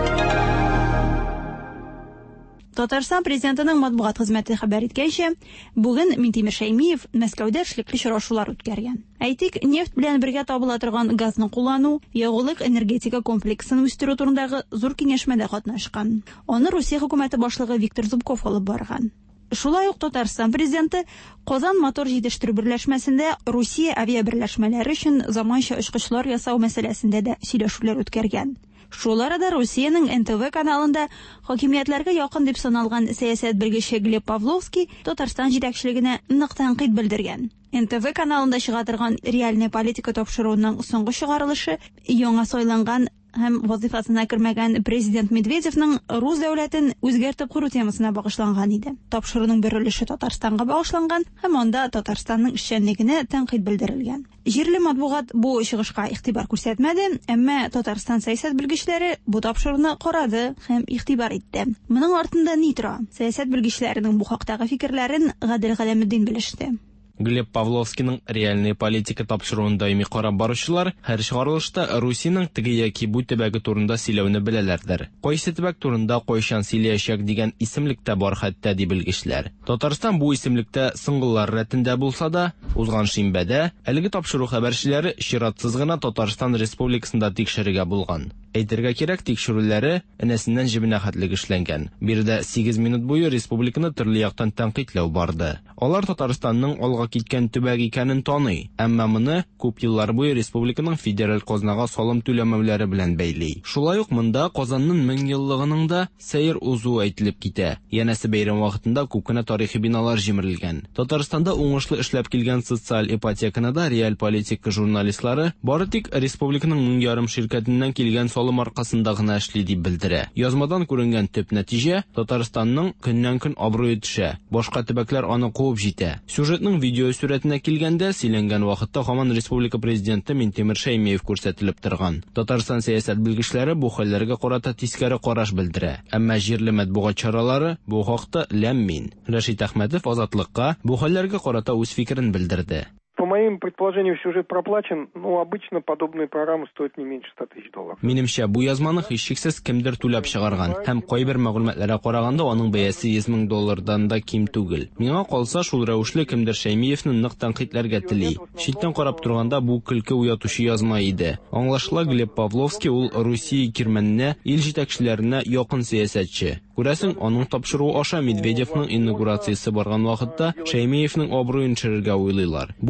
Татарстан президентының матбугат хезмәте хәбәр иткәнчә, бүген Минтимер Шәймиев Мәскәүдә эшлекле очрашулар үткәргән. Әйтик, нефть белән бергә табыла торган газны куллану, ягулык энергетика комплексын үстерү турындагы зур киңәшмәдә катнашкан. Аны Русия хөкүмәте башлыгы Виктор Зубков алып барган. Шулай ук Татарстан президенты Казан мотор җитештерү берләшмәсендә Русия авиаберләшмәләре өчен заманча очкычлар ясау мәсьәләсендә дә сөйләшүләр үткәргән. Шул арада Русиянең НТВ каналында хакимиятләргә якын дип саналган сәясәт белгече Глеб Павловский Татарстан җитәкчелегенә нык тәнкыйть белдергән. НТВ каналында чыга торган реальная политика тапшыруының соңгы чыгарылышы яңа сайланган һәм вазифасына кермәгән президент Медведевның рус дәүләтен үзгәртеп кору темасына багышланган иде. Тапшыруның бер өлеше Татарстанга багышланган һәм анда Татарстанның эшчәнлегенә тәнкыйть белдерелгән. Җирле матбугат бу чыгышка игътибар күрсәтмәде, әмма Татарстан сәясәт белгечләре бу тапшыруны карады һәм игътибар итте. Моның артында ни тора? Сәясәт белгечләренең бу хактагы фикерләрен Гадел Галәметдин белеште. Глеб Павловскийның реальный политика тапшыруын даими карап баручылар һәр чыгарылышта Русиянең теге яки бу төбәге турында сөйләүне беләләрдер. Кайсы төбәк турында кайчан сөйләячәк дигән исемлек тә бар хәтта ди белгечләр. Татарстан бу исемлектә соңгылар рәтендә булса да, узган шимбәдә әлеге тапшыру хәбәрчеләре чиратсыз гына Татарстан Республикасында тикшерергә булган. Әйтергә кирәк, тикшерүләре энәсеннән җибенә хәтлек эшләнгән. Биредә 8 минут буе республиканы төрле яктан тәнкыйтьләү барды. Алар Татарстанның алга киткән төбәк икәнен таный, әмма моны күп еллар буе республиканың федераль казнага салым түләмәүләре белән бәйли. Шулай ук монда Казанның 1000 еллыгының да сәер узу әйтелеп китә. Янәсе бәйрәм вакытында күп кенә тарихи биналар җимерелгән. Татарстанда уңышлы эшләп килгән социаль ипотеканы да реаль политика журналистлары бары тик республиканың 1000 ярым ширкәтеннән килгән салым аркасында гына эшли дип белдерә. Язмадан күренгән төп нәтиҗә Татарстанның көннән-көн абруе төшә. Башка төбәкләр аны куып җитә. Сюжетның видео сүрәтенә килгәндә сөйләнгән вакытта һаман республика президенты Минтимер Шәймиев күрсәтелеп торган. Татарстан сәясәт белгечләре бу хәлләргә карата тискәре караш белдерә. Әмма җирле матбугат чаралары бу хакта ләммин. Рәшит Әхмәтов Азатлыкка бу хәлләргә карата үз фикерен белдерде. По моим предположениям, сюжет проплачен, но обычно подобные программы стоят не меньше $100 000. Минемчә, бу язманы һичшиксез кемдер түләп чыгарган һәм кайбер мәгълүматларга караганда аның бәясе $100,000 да ким түгел. Миңа калса, шул рәвешле кемдер Шәймиевне нык тәнкыйтьләргә тели. Читтән карап торганда бу көлке уятучы язма иде. Аңлашыла, Глеб Павловский ул Русия кирмәненә, ил җитәкчеләренә якын сәясәтче. Күрәсең, аның тапшыруы аша Медведевның инаугурациясе барган вакытта Шәймиевның абруен төшерергә уйлыйлар. Бу эшләр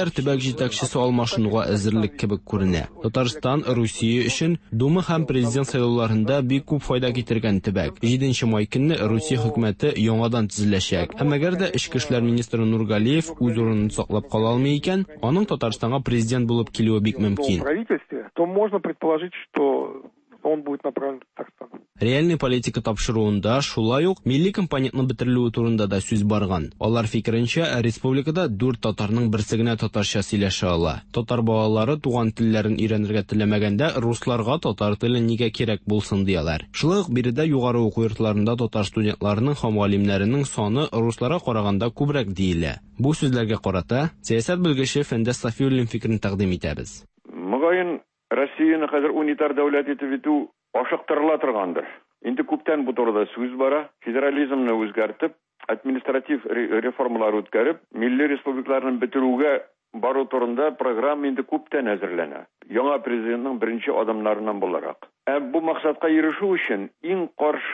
хәбәрләр төбәк җитәкчесе алмашынуга әзерлек кебек күренә. Татарстан Русия өчен Дума һәм президент сайлауларында бик күп файда китергән төбәк. 7 май көнне Русия хөкүмәте яңадан төзеләчәк. Һәм әгәр дә Эчке эшләр министры Нургалиев үз урынын саклап кала алмый икән, аның Татарстанга президент булып килүе бик мөмкин. То можно предположить, что он будет направлен в Татарстан. Реальный политика тапшыруында шулай ук милли компонентның бетерелүе турында да сүз барган. Алар фикеренчә, республикада 4 татарның берсе генә татарча сөйләшә ала. Татар балалары туган телләрен өйрәнергә теләмәгәндә русларга татар теле нигә кирәк булсын дияләр. Шулай ук биредә югары уку йортларында татар студентларының һәм галимнәренең саны русларга караганда күбрәк диелә. Бу сүзләргә карата сәясәт белгече Фәндәс Сафиуллин фикерен тәкъдим итәбез. Мөгаен Россияны хәзер унитар дәүләт итеп итү ашыктырыла торгандыр. Инде күптән бу турыда сүз бара. Федерализмны үзгәртеп, административ реформалар үткәреп, милли республикаларны бетерүгә бару турында программа инде күптән әзерләнә. Яңа президентның беренче адымнарыннан буларак. Бу максатка ирешү өчен иң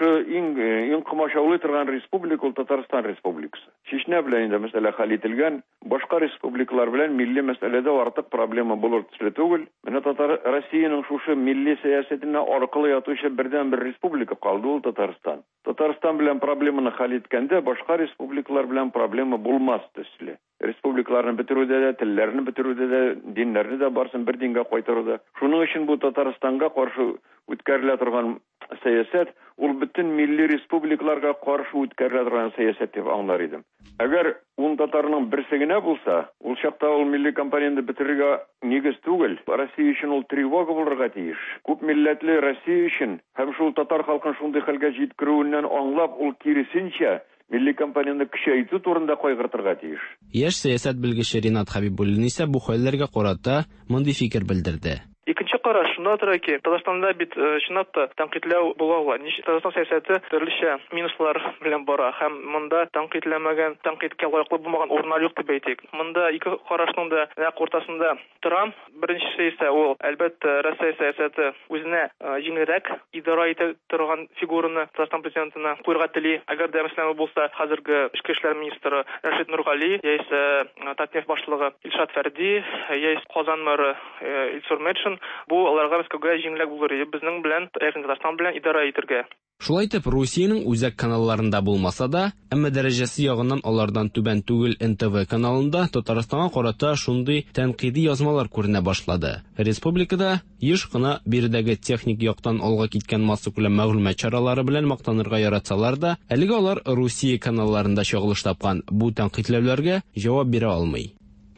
комачаулы торган республика ул Татарстан Республикасы. Чечня белән инде мәсьәлә хәл ителгән, башка республикалар белән милли мәсьәләдә артык проблема булыр төсле түгел. Менә Россиянең шушы милли сәясәтенә аркылы ятучы бердән-бер республика калды ул Татарстан. Татарстан белән проблеманы хәл иткәндә башка республикалар белән проблема булмас төсле. Республикаларны бетерүдә дә, телләрне бетерүдә дә, диннәрне дә барсын бер дингә кайтаруда. Шуның өчен бу Татарстанга каршы үткәрелә торган сәясәт, ул бөтен милли республикаларга каршы үткәрелә торган сәясәт дип аңлар идем. Әгәр ун татарның берсе генә булса, ул чакта ул милли компонентны бетерергә нигез түгел. Россия өчен ул тревога булырга тиеш. Күп милләтле Россия өчен һәм шул татар халкын шундый хәлгә җиткерүеннән аңлап, ул киресенчә милли компонентны көчәйтү турында кайгыртырга тиеш. Яшь сәясәт белгече Ринат Хәбибуллин исә бу хәлләргә карата мондый фикер белдерде. Икенче караш шунда тора ки, Татарстанда бит чынлап та тәнкыйтьләү була. Татарстан сәясәте төрлечә минуслар белән бара һәм монда тәнкыйтьләмәгән, тәнкыйтькә лаеклы булмаган урыннар юк дип әйтик. Монда ике карашның да нәкъ ортасында торам. Беренчесе исә ул әлбәттә Россия сәясәте үзенә җиңелрәк идара итә торган фигураны Татарстан президентына куйырга тели. Әгәр дә мәсәлән булса, хәзерге Эчке эшләр министры Рәшит Нургали, яисә Татнефть башлыгы Илшат Фәрди, яисә Казан мэры Илсур Метшин, бу аларга мәскәүгә җиңелрәк булыр иде. Безнең белән Татарстан белән идара итәргә. Шулай итеп, Русиянең үзәк каналларында булмаса да, әмма дәрәҗәсе ягыннан алардан түбән түгел НТВ каналында Татарстанга карата шундый тәнкыйди язмалар күренә башлады. Республикада еш кына биредәге техник яктан алга киткән массу күләм мәгълүмат чаралары белән мактанырга яратсалар да, әлегә алар Русия каналларында чагылыш тапкан бу тәнкыйтьләүләргә җавап бирә алмый.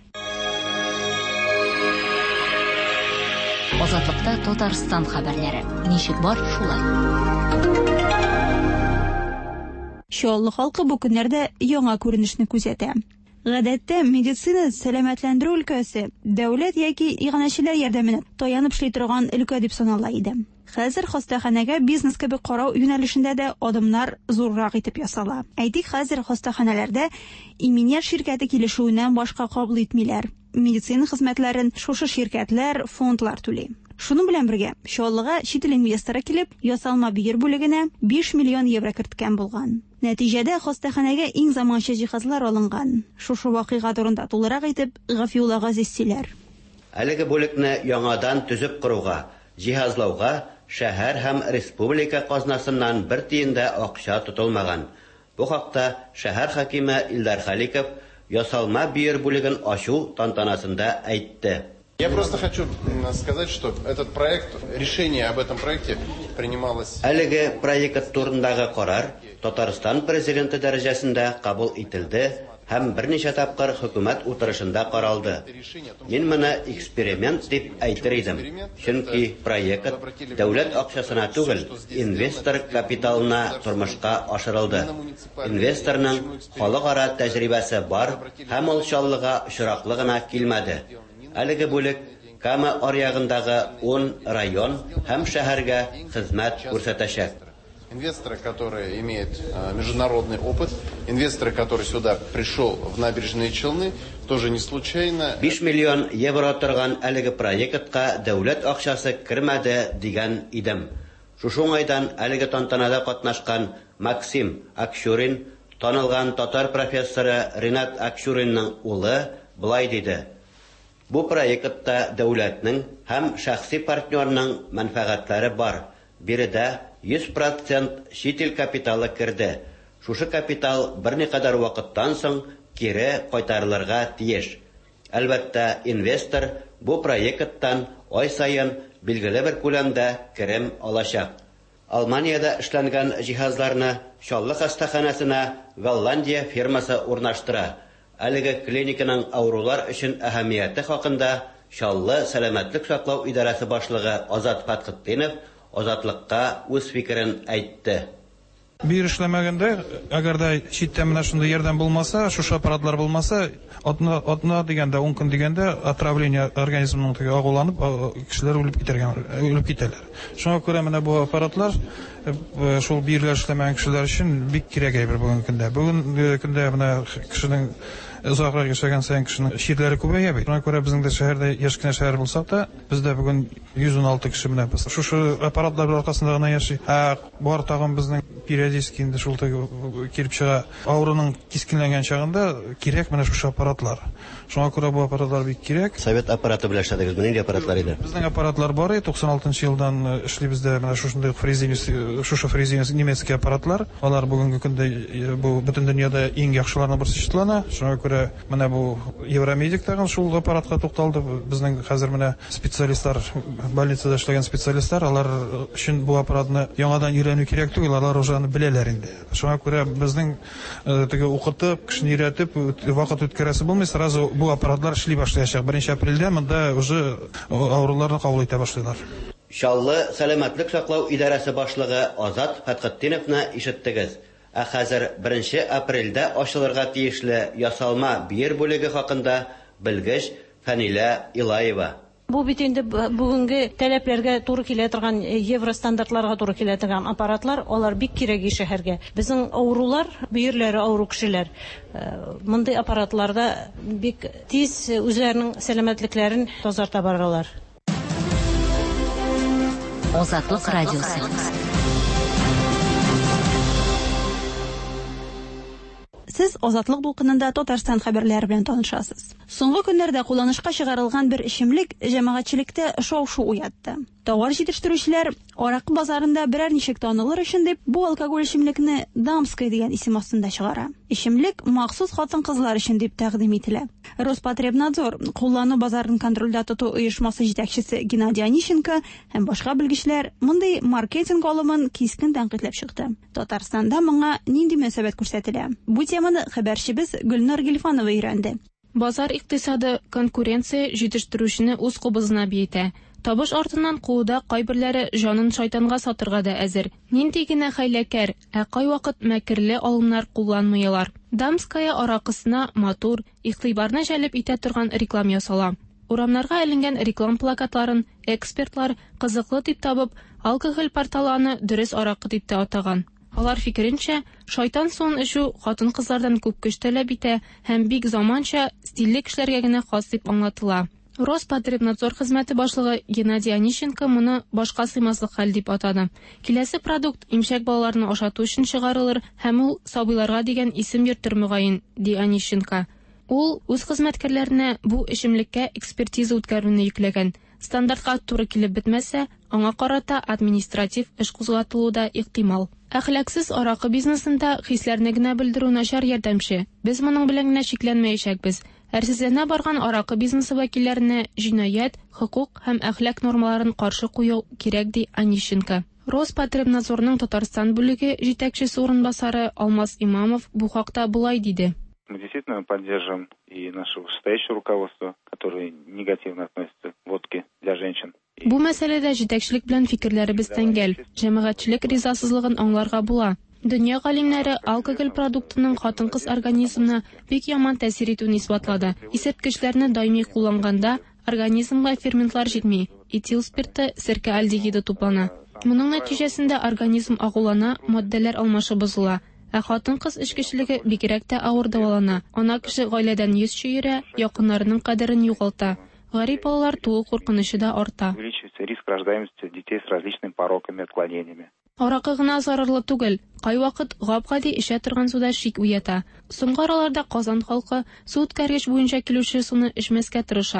Азатлыкта Татарстан хәбәрләре. Ничек бар шулай. Чаллы халкы бу көннәрдә яңа күренешне күзәтә. Гадәттә медицина сәламәтләндерү өлкәсе дәүләт яки иганәчеләр ярдәменә таянып эшли торган өлкә дип санала иде. Хәзер хастаханәгә бизнес кебек карау юнәлешендә дә адымнар зуррак итеп ясала. Әйтик, хәзер хастаханәләрдә иминияр ширкәте килешүеннән башка кабул итмиләр. Медицина хезмәтләрен шушы ширкәтләр, фондлар түли. Шуның белән бергә Чаллыга чит ил инвесторы килеп, ясалма бир бүлегенә 5 миллион евро керткән булган. Нәтиҗәдә хастаханәгә иң заманча җиһазлар алынган. Шушы вакыйга турында тулырак итеп Гафиулла Газиз сөйләр. Әлеге бүлекне яңадан төзеп коруга, җиһазлауга шәһәр һәм республика казнасыннан бер тиен дә акча тотылмаган. Бу хакта шәһәр хакиме Илдар Халиков ясалма бир бүлеген ачу тантанасында әйтте. Я просто хочу сказать, что этот проект, решение об этом проекте принималось... Әлеге проект турындагы карар Татарстан президенты дәрәҗәсендә кабул ителде һәм берничә тапкыр хөкүмәт утырышында каралды. Мин моны эксперимент дип әйтер идем. Чөнки проект дәүләт акчасына түгел, инвестор капиталына тормышка ашырылды. Инвесторның халыкара тәҗрибәсе бар һәм ул Чаллыга очраклы гына килмәде. Әлеге бүлек Кама аръягындагы 10 район һәм шәһәргә хезмәт күрсәтәчәк. Инвесторы, которые имеют международный опыт, инвесторы, который сюда пришел в набережные Челны, тоже не случайно... 5 миллион евро торган әлеге проектка дәүләт акчасы кермәде дигән идем. Шушы уңайдан әлеге тантанада катнашкан Максим Акчурин, танылган татар профессоры Ринат Акчуринның улы, булай диде. Бу проектта дәүләтнең һәм шәхси партнерның мәнфәгатьләре бар. Биредә 100% чит ил капиталы керде. Шушы капитал берникадәр вакыттан соң кире кайтарылырга тиеш. Әлбәттә, инвестор бу проекттан ай сайын билгеле бер күләмдә керем алачак. Алманиядә эшләнгән җиһазларны Чаллы хастаханәсенә Голландия фирмасы урнаштыра. Әлеге клиниканың аурулар өчен әһәмияте хакында Чаллы сәламәтлек саклау идарәсе башлыгы Азат Фатхетдинов Азатлыкка үз фикерен әйтте. Бир эшләмәгәндә, әгәр дә читтә менә шундый ярдәм булмаса, шушы аппаратлар булмаса, атна дигәндә, 10 көн дигәндә отравление организмның агуланып, кешеләр үлеп китәләр. Шуңа күрә менә бу аппаратлар шул бирләр эшләмәгән кешеләр өчен бик кирәк әйбер бүген көндә. Бүген көндә менә кешенең узакрак яшәгән саен кешенең чирләре күбәя бит. Шуңа күрә безнең дә шәһәрдә яшь кенә шәһәр булсак та, бездә бүген 116 кеше менә без. Шушы аппаратлар аркасында гына яши. Бар тагын безнең периодически инде шул килеп чыга. Авыруның кискенләнгән чагында кирәк менә шушы аппаратлар. Шуңа күрә бу аппаратлар бик кирәк. Совет аппараты белән эшләдегез, нинди аппаратлар иде? Безнең аппаратлар бар иде, 96 елдан эшли бездә менә шушындый фрезинус немецкий аппаратлар. Алар бүгенге көндә бу бөтен дөньяда иң яхшыларның берсе читлана. Шуңа күрә менә бу Евромедик тагын шул аппаратка тукталды. Безнең хәзер менә специалистлар, больницада эшләгән специалистлар, алар өчен бу аппаратны яңадан өйрәнү кирәк түгел, алар уже аны беләләр инде. Шуңа күрә безнең теге укытып, кешене өйрәтеп, вакыт үткәрәсе булмый, сразу бу аппаратлар эшли башлаячак. 1 апрельдә монда уже авыруларны кабул итә башлыйлар. Чаллы сәламәтлек саклау идарәсе башлыгы Азат Фатхетдиновны ишеттегез. Хәзер 1 апрельдә ачылырга тиешле ясалма биер бүлеге хакында белгеч Фәнилә Илаева. Бу бит инде бүгенге таләпләргә туры килә торган евростандартларга туры килә торган аппаратлар, алар бик кирәк шәһәргә. Безнең авырулар, биерләре авыру кешеләр мондый аппаратларда бик тиз үзләренең сәламәтлекләрен тазарта баралар. Азатлык радиосы. Сез Азатлык дулкынында Татарстан хәбәрләре белән танышасыз. Соңгы көннәрдә кулланышка чыгарылган бер эчемлек җәмәгатьчелектә шау-шу уятты. Товар җитештерүчеләр аракы базарында берәр ничек танылыр өчен дип бу алкоголь эчемлекне Дамская дигән исем астында чыгара. Эчемлек махсус хатын-кызлар өчен дип тәкъдим ителә. Роспотребнадзор куллану базарын контрольдә тоту оешмасы җитәкчесе Геннадий Онищенко һәм башка белгечләр мондый маркетинг алымын кискен тәнкыйтьләп чыкты. Татарстанда моңа нинди мөнәсәбәт күрсәтелә? Бу теманы хәбәрчебез Гөлнар Гилфанова өйрәнде. Базар икътисады конкуренция җитештерүчене үз кубызына биетә. Табыш артыннан кууда кайберләре җанын шайтанга сатырга да әзер. Нинди генә хәйләкәр, кай вакыт мәкерле алымнар кулланмыйлар. Дамская аракысына матур, игътибарны җәлеп итә торган реклам ясала. Урамнарга эленгән реклам плакатларын экспертлар кызыклы дип табып, алкоголь порталаны дөрес аракы дип тә атаган. Алар фикеренчә, шайтан суын эчү хатын-кызлардан күп көч таләп итә һәм бик заманча, стильле кешеләргә генә хас дип аңлатыла. Роспотребнадзор хезмәте башлыгы Геннадий Онищенко моны башка сыймаслык хәл дип атады. Киләсе продукт имчәк балаларны ашату өчен чыгарылыр һәм ул сабыйларга дигән исем йөртер мөгаен, ди Онищенко. Ул үз хезмәткәрләренә бу эчемлеккә экспертиза үткәрүне йөкләгән. Стандартка туры килеп бетмәсә, аңа карата административ эш кузгатылуы да ихтимал. Әхлаксыз аракы бизнесында хисләрне генә белдерү начар ярдәмче. Без моның белән генә шикләнмәячәкбез. Әрсезләнә барган аракы бизнесы вәкилләренә җинаять, хокук һәм әхлак нормаларын каршы кую кирәк, ди Онищенко. Роспотребнадзорның Татарстан бүлеге җитәкчесе урынбасары Алмаз Имамов бу хакта булай диде. Мы действительно поддержим и наше вышестоящее руководство, которое негативно относится к водке для женщин. Бу мәсьәләдә җитәкчелек белән фикерләребез тәңгәл. Җәмәгатьчелек ризасызлыгын аңларга була. Дөнья галимнәре алкоголь продуктының хатын-кыз организмына бик яман тәэсир итүен исбатлады. Исерткечләрне даими кулланганда организмга ферментлар җитми, этил спирты, серке альдегиды туплана. Моның нәтиҗәсендә организм агулана, маддәләр алмашы бозыла. Хатын-кыз эчкечелеге бигрәк тә авыр дәвалана. Ана кеше гаиләдән йөз чөйрә, якыннарының кадерен югалта. Гарип балалар туу куркынышы да арта. Увеличивается риск рождаемости детей с различными пороками, отклонениями. Аракы гына зарарлы түгел. Кай вакыт гап-гади эчә торган суда шик уята. Соңгы араларда Казан халкы су үткәргеч буенча килүче суны эчмәскә тырыша.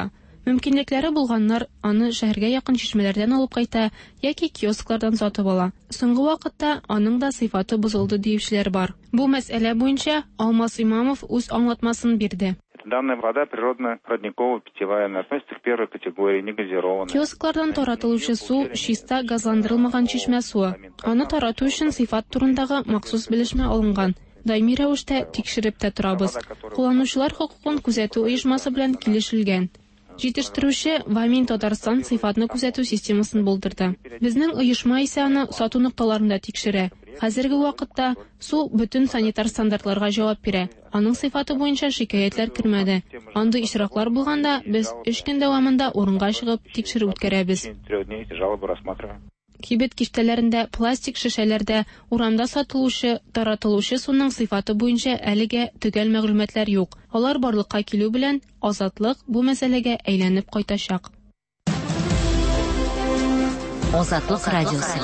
Мөмкинлекләре булганнар аны шәһәргә якын чишмәләрдән алып кайта яки киосклардан сатып ала. Соңгы вакытта аның да сыйфаты бозылды диючеләр бар. Бу мәсьәлә буенча Алмаз Имамов үз аңлатмасын бирде. Данная вода природно-родниковая, питьевая, она относится к первой категории, негазированная. Киосклардан таратылучы су чиста газландырылмаган чишмә суы. Аны тарату өчен сыйфат турындагы махсус белешмә алынган. Даими рәвештә тикшереп тә торабыз. Кулланучылар хокукын күзәтү оешмасы белән килешелгән. Җитештерүче Вамин Татарстан сыйфатны күзәтү системасын булдырды. Безнең оешма исә аны сату нокталарында тикшерә. Хәзерге вакытта су бөтен санитар стандартларга җавап бирә. Аның сыйфаты буенча шикаятьләр килмәде. Андый ишраклар булганда без 3 көн дәвамында урынга чыгып тикшерү үткәрәбез. Кибет киштәләрендә, пластик шешәләрдә, урамда сатылучы, таратылучы суның сыйфаты буенча әлегә төгәл мәгълүматлар юк. Алар барлыкка килү белән Азатлык бу мәсьәләгә әйләнеп кайтачак. Азатлык радиосы.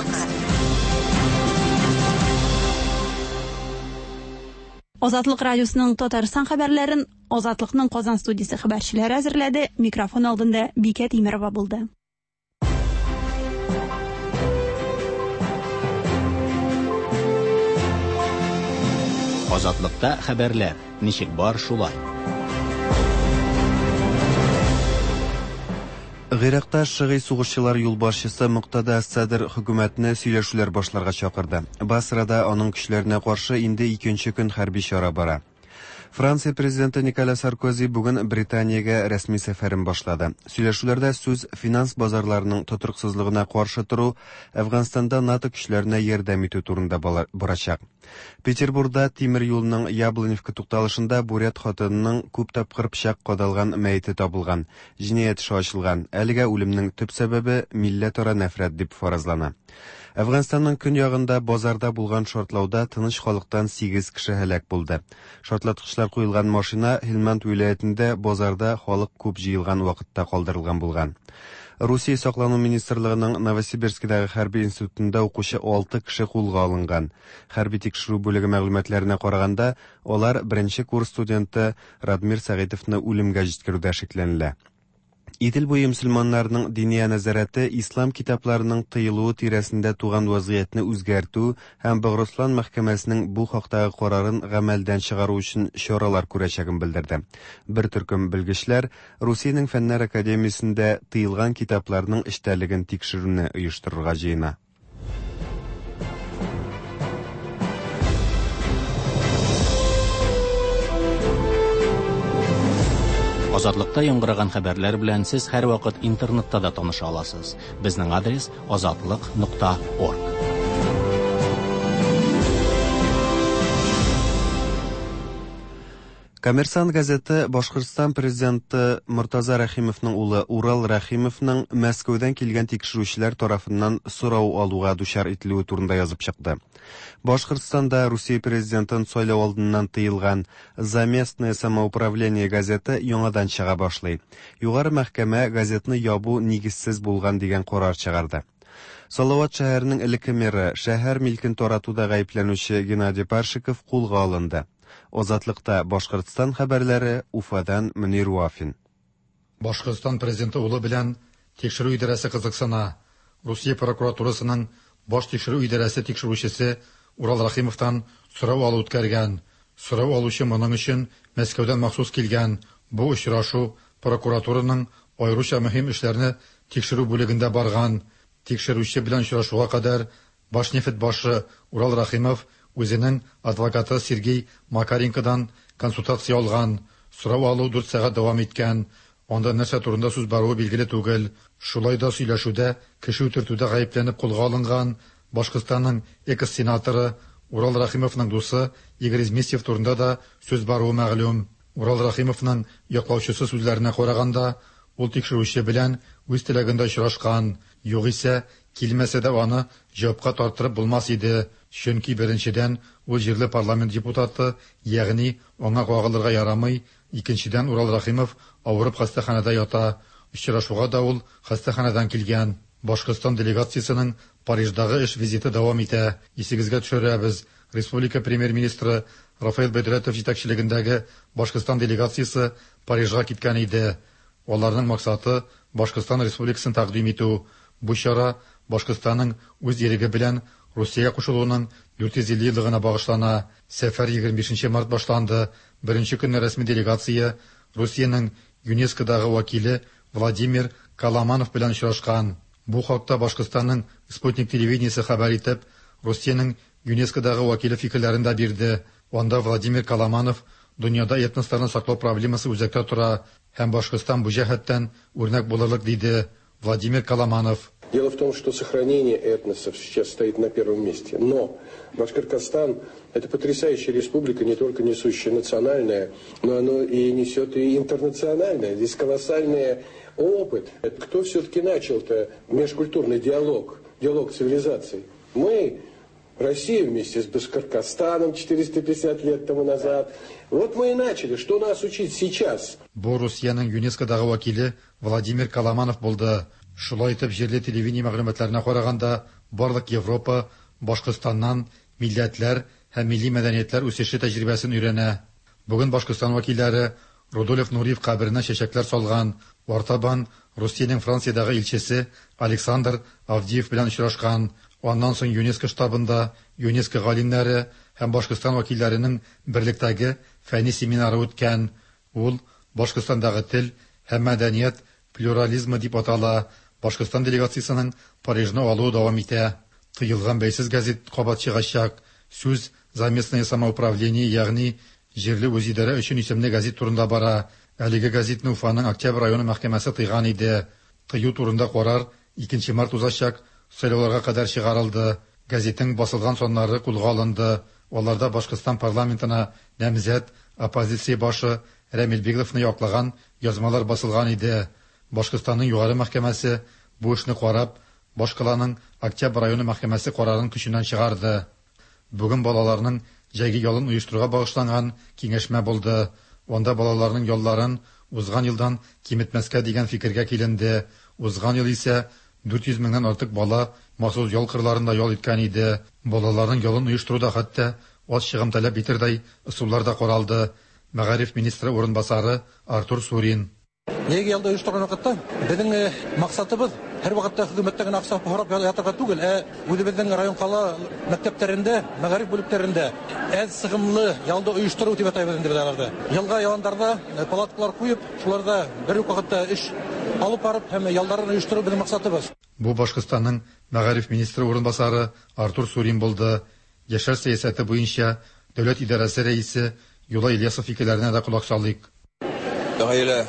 Азатлык радиосының Татарстан хәбәрләрен Азатлыкның Казан студиясе хәбәрчеләре әзерләде. Микрофон алдында Бикә Тимерова булды. Азатлыкта хәбәрләр. Ничек бар шулай. Гыйракта шыгый сугышчылар юлбашчысы Муктада Ас-Садр хөкүмәтне сөйләшүләр башларга чакырды. Басрада аның көчләренә каршы инде 2нче көн хәрби чара бара. Франция президенты Николя Саркози бүген Британиягә рәсми сәфәрен башлады. Сөйләшүләрдә сүз финанс базарларының тотрыксызлыгына каршы туру, Әфганстанда НАТО көчләренә ярдәм итү турында барачак. Петербургда тимер юлның Яблоневка тукталышында бурят хатынының күп тапкыр пычак кадалган мәете табылган. Җинаять эше ачылган. Әлегә үлемнең төп сәбәбе милләтара нәфрәт дип фаразлана. Әфганстанның көньягында базарда булган шартлауда тыныч халыктан 8 кеше һәлак булды. Шартлаткычлар куелган машина Хелманд вилаятендә базарда халык күп җыелган вакытта калдырылган булган. Русия саклану министрлыгының Новосибирскидагы хәрби институтында укучы 6 кеше кулга алынган. Хәрби тикшерү бүлеге мәгълүматларына караганда, алар беренче курс студенты Радмир Сәгыйтовны үлемгә җиткерүдә шикләнелә. Идел буе мөселманнарның дини нәзарәте ислам китапларының тыелуы тирәсендә туган вазгыятьне үзгәртү һәм Богруслан мәхкәмәсенең бу хакта карарын гамәлдән чыгару өчен чаралар күрәчәген белдерде. Бер төркем белгечләр Русиянең Фәннәр академиясендә тыелган китапларның эчтәлеген тикшерүне оештырырга җыена. Азатлыкта яңгыраган хәбәрләр белән сез һәр вакыт интернетта да таныша аласыз. Безнең адрес azatlyk.org. Коммерсант газеты Башкортстан президенты Муртаза Рәхимовның улы Урал Рәхимовның Мәскәүдән килгән тикшерүчеләр тарафыннан сорау алуга дучар ителүе турында язып чыкты. Башкортстанда Русия президентын сайлау алдыннан тыелган «За-местное самоуправление» газеты яңадан чыга башлый. Югары мәхкәмә газетны ябу нигезсез булган дигән карар чыгарды. Салават шәһәренең элекке мэры, шәһәр милкен таратуда гаепләнүче Геннадий Паршиков кулга алынды. Азатлыкта Башкортстан хәбәрләре, Уфадан Мөнир Вафин. Башкортстан президенты улы белән тикшерү идарәсе кызыксына. Русия прокуратурасының баш тикшерү идарәсе тикшерүчесе Урал Рәхимовтан сорау алу үткәргән. Сорау алучы моның өчен Мәскәүдән махсус килгән. Бу очрашу прокуратураның аеруча мөһим эшләрне тикшерү бүлегендә барган. Тикшерүче белән очрашуга кадәр Башнефть башы Урал Рәхимов үзенең адвокаты Сергей Макаренкодан консультация алган. Сорау алу 4 сәгать дәвам иткән. Анда нәрсә турында сүз баруы билгеле түгел. Шулай да сөйләшүдә кеше үтертүдә гаепләнеп кулга алынган Башкортстанның экс-сенаторы Урал Рәхимовның дусы Игорь Изместьев турында да сүз баруы мәгълүм. Урал Рәхимовның яклаучысы сүзләренә караганда, ул тикшерүче белән үз теләгендә очрашкан. Югыйсә, килмәсә дә аны җавапка тартырып булмас иде. Чөнки беренчедән ул җирле парламент депутаты, ягъни аңа кагылырга ярамый. Икенчедән Урал Рәхимов авырып хастаханәдә ята. Очрашуга да ул хастаханәдән килгән. Башкортстан делегациясенең Париждагы эш визиты дәвам итә. Исегезгә төшерәбез. Республика премьер-министры Рафаэль Бедрәтов җитәкчелегендәге Башкортстан делегациясе Парижга киткән иде. Аларның максаты Башкортстан Республикасын тәкъдим итү. Бу чара Башкортстанның үз иреге белән Русиягә кушылуының 450 еллыгына багышлана. Сәфәр 25 март башланды. Беренче көнне рәсми делегация Русиянең ЮНЕСКОдагы вәкиле Владимир Каламанов белән очрашкан. Бу хакта Башкортстанның Спутник телевидениесе хәбәр итеп, Русиянең ЮНЕСКОдагы вәкиле фикерләрен дә бирде. Анда Владимир Каламанов дөньяда этностарны саклау проблемасы үзәктә тора һәм Башкортстан бу җәһәттән үрнәк булырлык диде Владимир Каламанов. Дело в том, что сохранение этносов сейчас стоит на первом месте. Но Башкортостан – это потрясающая республика, не только несущая национальное, но оно и несет и интернациональное. Здесь колоссальный опыт. Кто все-таки начал-то межкультурный диалог цивилизаций? Мы, Россия вместе с Башкортостаном 450 лет тому назад. Вот мы и начали. Что нас учить сейчас? Бу Русиянең ЮНЕСКОдагы вәкиле Владимир Каламанов булды. Шулай итеп, җирле телевидение мәгълүматларына караганда, барлык Европа Башкортстаннан милләтләр һәм милли мәдәниятләр үсеше тәҗрибәсен өйрәнә. Бүген Башкортстан вәкилләре Рудольф Нуриев каберенә чәчәкләр салган. Артабан Русиянең Франциядагы илчесе Александр Авдиев белән очрашкан. Аннан соң ЮНЕСКО штабында ЮНЕСКО галимнәре һәм Башкортстан вәкилләренең берлектәге фәнни семинары үткән. Ул Башкортстандагы тел һәм мәдәният плюрализмы дип атала. Башкортстан делегациясының Парижны алуы дәвам итә. Тыелган бәйсез газет кабат чыгачак. Сүз заместное самоуправление, ягъни җирле үзидарә өчен исемле газет турында бара. Әлеге газетны Уфаның Октябрь районы мәхкәмәсе тыйган иде. Тыю турында карар 2 март узачак, сайлауларга кадәр чыгарылды. Газетның басылган соннары кулга алынды. Аларда Башкортстан парламентына намзәт оппозиция башы Рамил Бегловны яклаган язмалар басылган иде. Башкортстанның югары мәхкәмәсе бу эшне карап, башкаланың Октябрь районы мәхкәмәсе карарын көченнән чыгарды. Бүген балаларның җәйге ялын оештыруга багышланган киңәшмә булды. Анда балаларның ялларын узган елдан киметмәскә дигән фикергә киленде. Узган ел исә 400 меңнән артык бала махсус ял кырларында ял иткән иде. Балаларның ялын оештыруда хәтта аз чыгым таләп итәрдәй ысуллар да каралды. Мәгариф министры урынбасары Артур Сурин. Нәйге ялда оештырган вакытта безнең максатыбыз һәр вакытта хезмәттәге акча һорап ятырга түгел, үзебезнең район кала мәктәпләрендә, мәгариф бүлекләрендә әз сыгымлы ялда оештыру дип атайбыз инде безләрдә. Елга яландарда палаткалар куеп, шуларда бер үк вакытта эш алып барып һәм ялларын оештыру безнең максатыбыз. Бу Башкортстанның мәгариф министры урынбасары Артур Сурин булды. Яшәр сәясәте буенча дәүләт идарәсе рәисе Юлай Ильясов фикерләренә дә кулак салыйк. Гаилә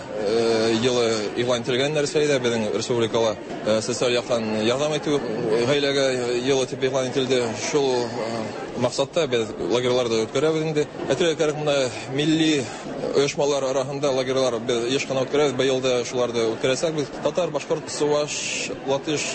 елы игълан ителгән нәрсәдә безнең республикала социаль яктан ярдәм итү гаиләгә елы дип игълан ителде. Шул максатта без лагерьларда үткәрәбез инде. Әтәргә кирәк монда милли оешмалар арасында лагерьлар без еш кына үткәрәбез. Быел да шуларда үткәрәсәк без татар, башкорт, суваш, латыш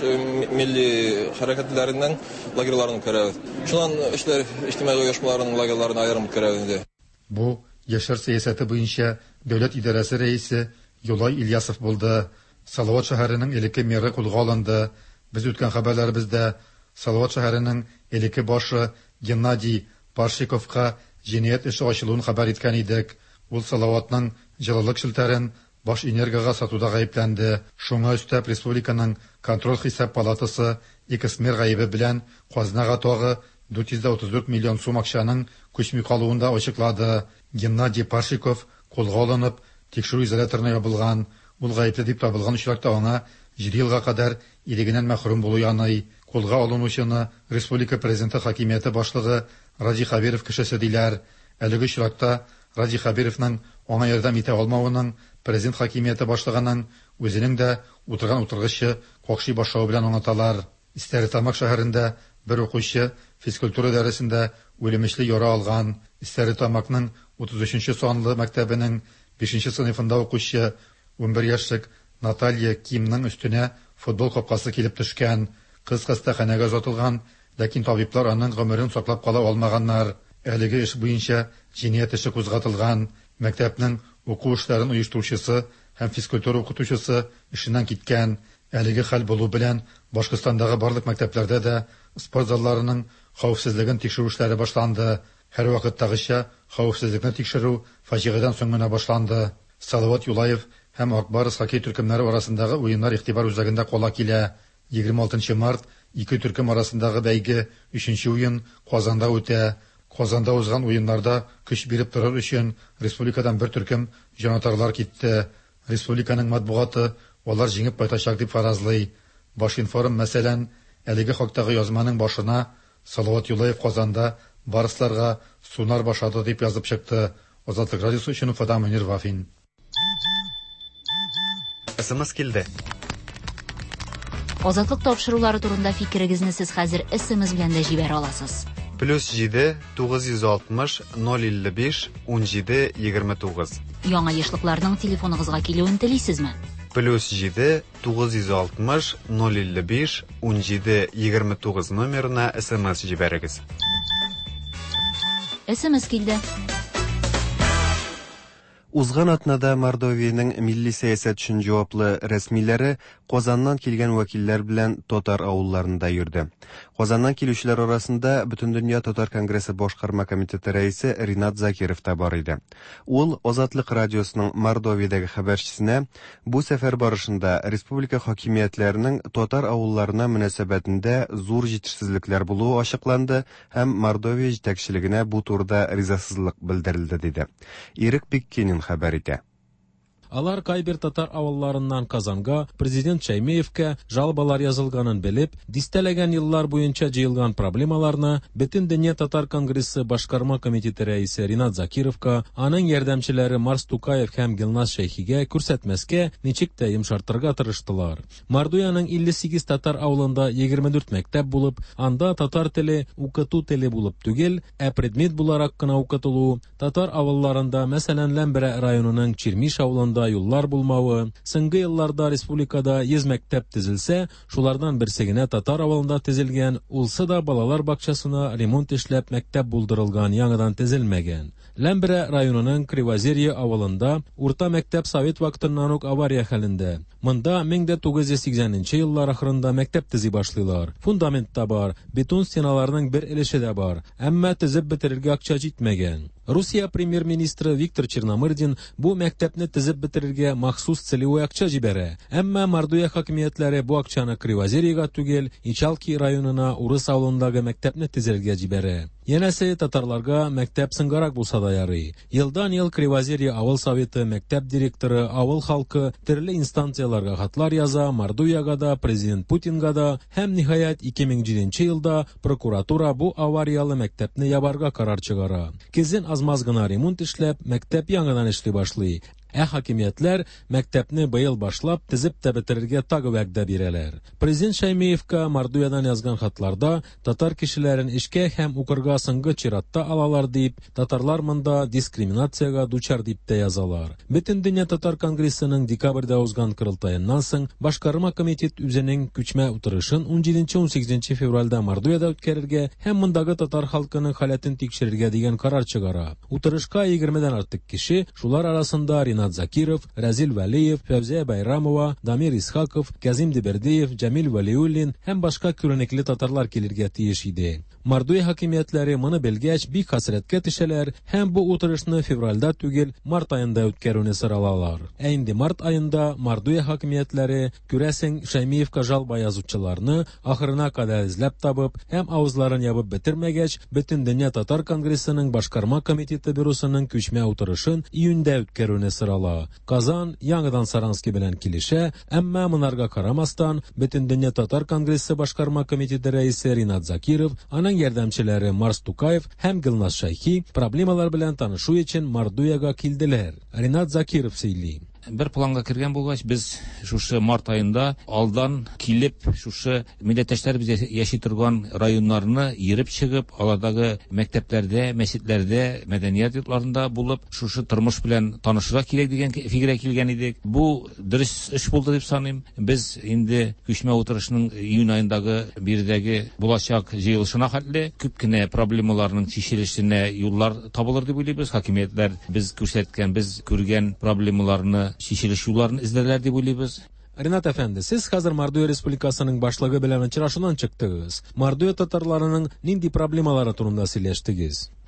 милли хәрәкәтләреннән лагерьларны үткәрәбез. Шуннан эшләр иҗтимагый оешмаларның лагерьларын аерым үткәрәбез инде. Бу яшәр сәясәте буенча дәүләт идарәсе рәисе Юлай Ильясов булды. Салават шәһәренең элекке мэры кулга алынды. Без үткән хәбәрләребездә Салават шәһәренең элекке башы Геннадий Паршиковка җинаять эше ачылуын хәбәр иткән идек. Ул Салаватның җылылык шелтәрен баш энергияга сатуда гаепләнде. Шуңа өстәп республиканың контроль хисап палатасы икесмер гаебе белән казнага тагы 434 миллион сум акчаның күчми калуында ачыклады. Геннадий Паршиков кулга алынып, тикшерү изоляторына ябылган. Ул гаепле дип табылган очракта аңа 7 елга кадәр ирегеннән мәхрүм булу яный. Кулга алынучыны республика президенты хакимияте башлыгы Ради Хабиров кешесе диләр. Әлеге очракта Ради Хабировның аңа ярдәм итә алмавының президент хакимияте башлыгының үзенең дә утырган утыргычы какши башлау белән аңлаталар. Стәрлетамак шәһәрендә бер укучы физкультура дәресендә үлемешле яра алган. Стәрлетамакның 33-нче санлы мәктәбенең 5-нче сыйныфында укучы 11 яшьлек Наталья Кимның өстенә футбол капкасы килеп төшкән. Кыз хастаханәгә озатылган, ләкин табиблар аның гомерен саклап кала алмаганнар. Әлеге эш буенча җинаять эше кузгатылган. Мәктәпнең уку эшләрен оештыручысы һәм физкультура укытучысы эшеннән киткән. Әлеге хәл булу белән Башкортстандагы барлык мәктәпләрдә дә спорт залларының хәвефсезлеген тикшерү эшләре башланды. Һәр вакыттагыча хәвефсезлекне тикшерү фаҗигадан соң гына башланды. Салават Юлаев һәм Акбарыс хоккей төркемнәре арасындагы уеннар игътибар үзәгендә кала килә. 26 март ике төркем арасындагы бәйге 3нче уен Казанда үтә. Казанда узган уеннарда көч биреп торыр өчен республикадан бер төркем җанатарлар китте. Республиканың матбугаты алар җиңеп кайтачак дип фаразлый. Башинформ мәсәлән, әлеге хактагы язманың башына Салават Юлаев Казанда барысларга сунар башады дип язып чыкты. Азатлык радиосы өчен Уфадан Мөнир Вафин. СМС килде. Азатлык тапшырулары турында фикерегезне сез хәзер СМС белән дә җибәрә аласыз. +7 960 055 17 29. Яңа яшьлекләрнең телефоныгызга килүен телисезме? +7 960 055 17 29 номерына СМС җибәрегез. СМС килде. Узган атнада Мордовиянең милли сәясәт өчен җаваплы рәсмиләре Казаннан килгән вәкилләр белән татар авылларында йөрде. Казаннан килүчеләр арасында Бөтендөнья татар конгрессы башкарма комитеты рәисе Ринат Закиров та бар иде. Ул Азатлык радиосының Мордовиядәге хәбәрчесенә бу сәфәр барышында республика хакимиятләренең татар авылларына мөнәсәбәтендә зур җитешсезлекләр булуы ачыкланды һәм Мордовия җитәкчелегенә бу турыда ризасызлык белдерелде диде. Ирек Биккенин хәбәр итә. Алар кайбер татар авылларыннан Казанга, президент Шаймеевкә жалобалар язылганын белеп, дистәләгән еллар буенча җыелган проблемаларны Бөтендөнья татар конгрессы башкарма комитеты рәисе Ринат Закировка, аның ярдәмчеләре Марс Тукаев һәм Гилназ Шәйхигә күрсәтмәскә, ничек тә йомшартырга тырыштылар. Мордовияның 58 татар авылында 24 мәктәп булып, анда татар теле укыту теле булып түгел, ә предмет буларак кына укытылу, татар авылларында, мәсәлән, Ләмбәрә районының Чирмиш авылында юллар булмавы, соңгы елларда республикада 100 мәктәп төзелсә, шулардан берсе генә татар авылында төзелгән, улсы да балалар бакчасына ремонт эшләп мәктәп булдырылган, яңадан төзелмәгән. Ләмбәрә районының Кривозерье авылында урта мәктәп совет вакытыннан ук авария хәлендә. Монда 1980 еллар ахырында мәктәп төзи башлыйлар. Фундамент та бар, бетон стеналарның бер өлеше дә бар, әмма төзеп бетерергә акча җитмәгән. Русия премьер-министры Виктор Черномырдин бу мәктәпне төзеп бетерергә махсус целевой акча җибәрә. Әмма Мордовия хакимиятләре бу акчаны Кривозерьега түгел, Ичалки районына урыс авылындагы мәктәпне төзергә җибәрә. Янәсе татарларга мәктәп сыңгарак булса да ярый. Елдан-ел Кривозерье авыл советы, мәктәп директоры, авыл халкы төрле инстанцияларга хатлар яза, Мордовияга да, президент Путинга да, һәм ниһаять 2007 елда прокуратура бу авариялы мәктәпне ябарга карар чыгара. Кезен аз-маз гына ремонт эшләп, мәктәп яңадан эшли башлый. Хакимиятләр мәктәпне быел башлап төзеп тә бетерергә тагы вәгъдә бирәләр. Президент Шаймеевка Мордовиядан язган хатларда татар кешеләрен эшкә һәм укырга соңгы чиратта алалар дип, татарлар монда дискриминациягә дучар дип тә язалар. Бөтендөнья татар конгрессының декабрьдә узган кырылтаеннан соң башкарма комитет үзенең күчмә утырышын 17-18 февральдә Мордовияда үткәрергә һәм мондагы татар халкының халәтен тикшерергә дигән карар чыгара. Утырышка 20дән артык кеше, шулар арасында Ринат Закиров, Разил Валиев, Фәвзия Байрамова, Дамир Исхаков, Казим Дебердиев, Джамил Валиуллин һәм башка күренекле татарлар килергә тиеш иде. Мордовия хакимиятләре моны белгәч бик хәсрәткә төшәләр һәм бу утырышны февральдә түгел, март аенда үткәрүне соралалар. Ә инде март аенда Мордовия хакимиятләре күрәсең Шаймиевка жалба язучыларны ахырына кадәр эзләп табып һәм авызларын ябып бетермәгәч, Бөтендөнья татар конгрессының башкарма комитеты бюросының күчмә утырышын июньдә үткәрүне сорала. Казан яңадан Саранский белән килешә, әмма монарга карамастан Бөтендөнья татар конгрессы башкарма комитеты рәисе Ринат Закиров, аның ярдәмчеләре Марс Тукаев һәм Гилназ Шәйхи проблемалар белән танышу өчен Мордовияга килделәр. Ринат Закиров сөйли. Бер планга кергән булгач, без шушы март аенда алдан килеп, шушы милләттәшләребез яши торган районнарны йөреп чыгып, алардагы мәктәпләрдә, мәчетләрдә, мәдәният йортларында булып, шушы тормыш белән танышырга кирәк дигән фикергә килгән идек. Бу дөрес эш булды дип саныйм. Без инде күчмә утырышның июнь аендагы биредәге булачак җыелышына хәтле күп кенә проблемаларның чишелешенә юллар табылыр дип уйлыйбыз. Хакимиятләр без күрсәткән, без күргән проблемаларны шишелеш юлларын эзләрләр дип уйлыйбыз. Ринат әфәнде, сез хәзер Мордовия Республикасының башлыгы белән очрашудан чыктыгыз. Мордовия татарларының нинди проблемалары турында сөйләштегез?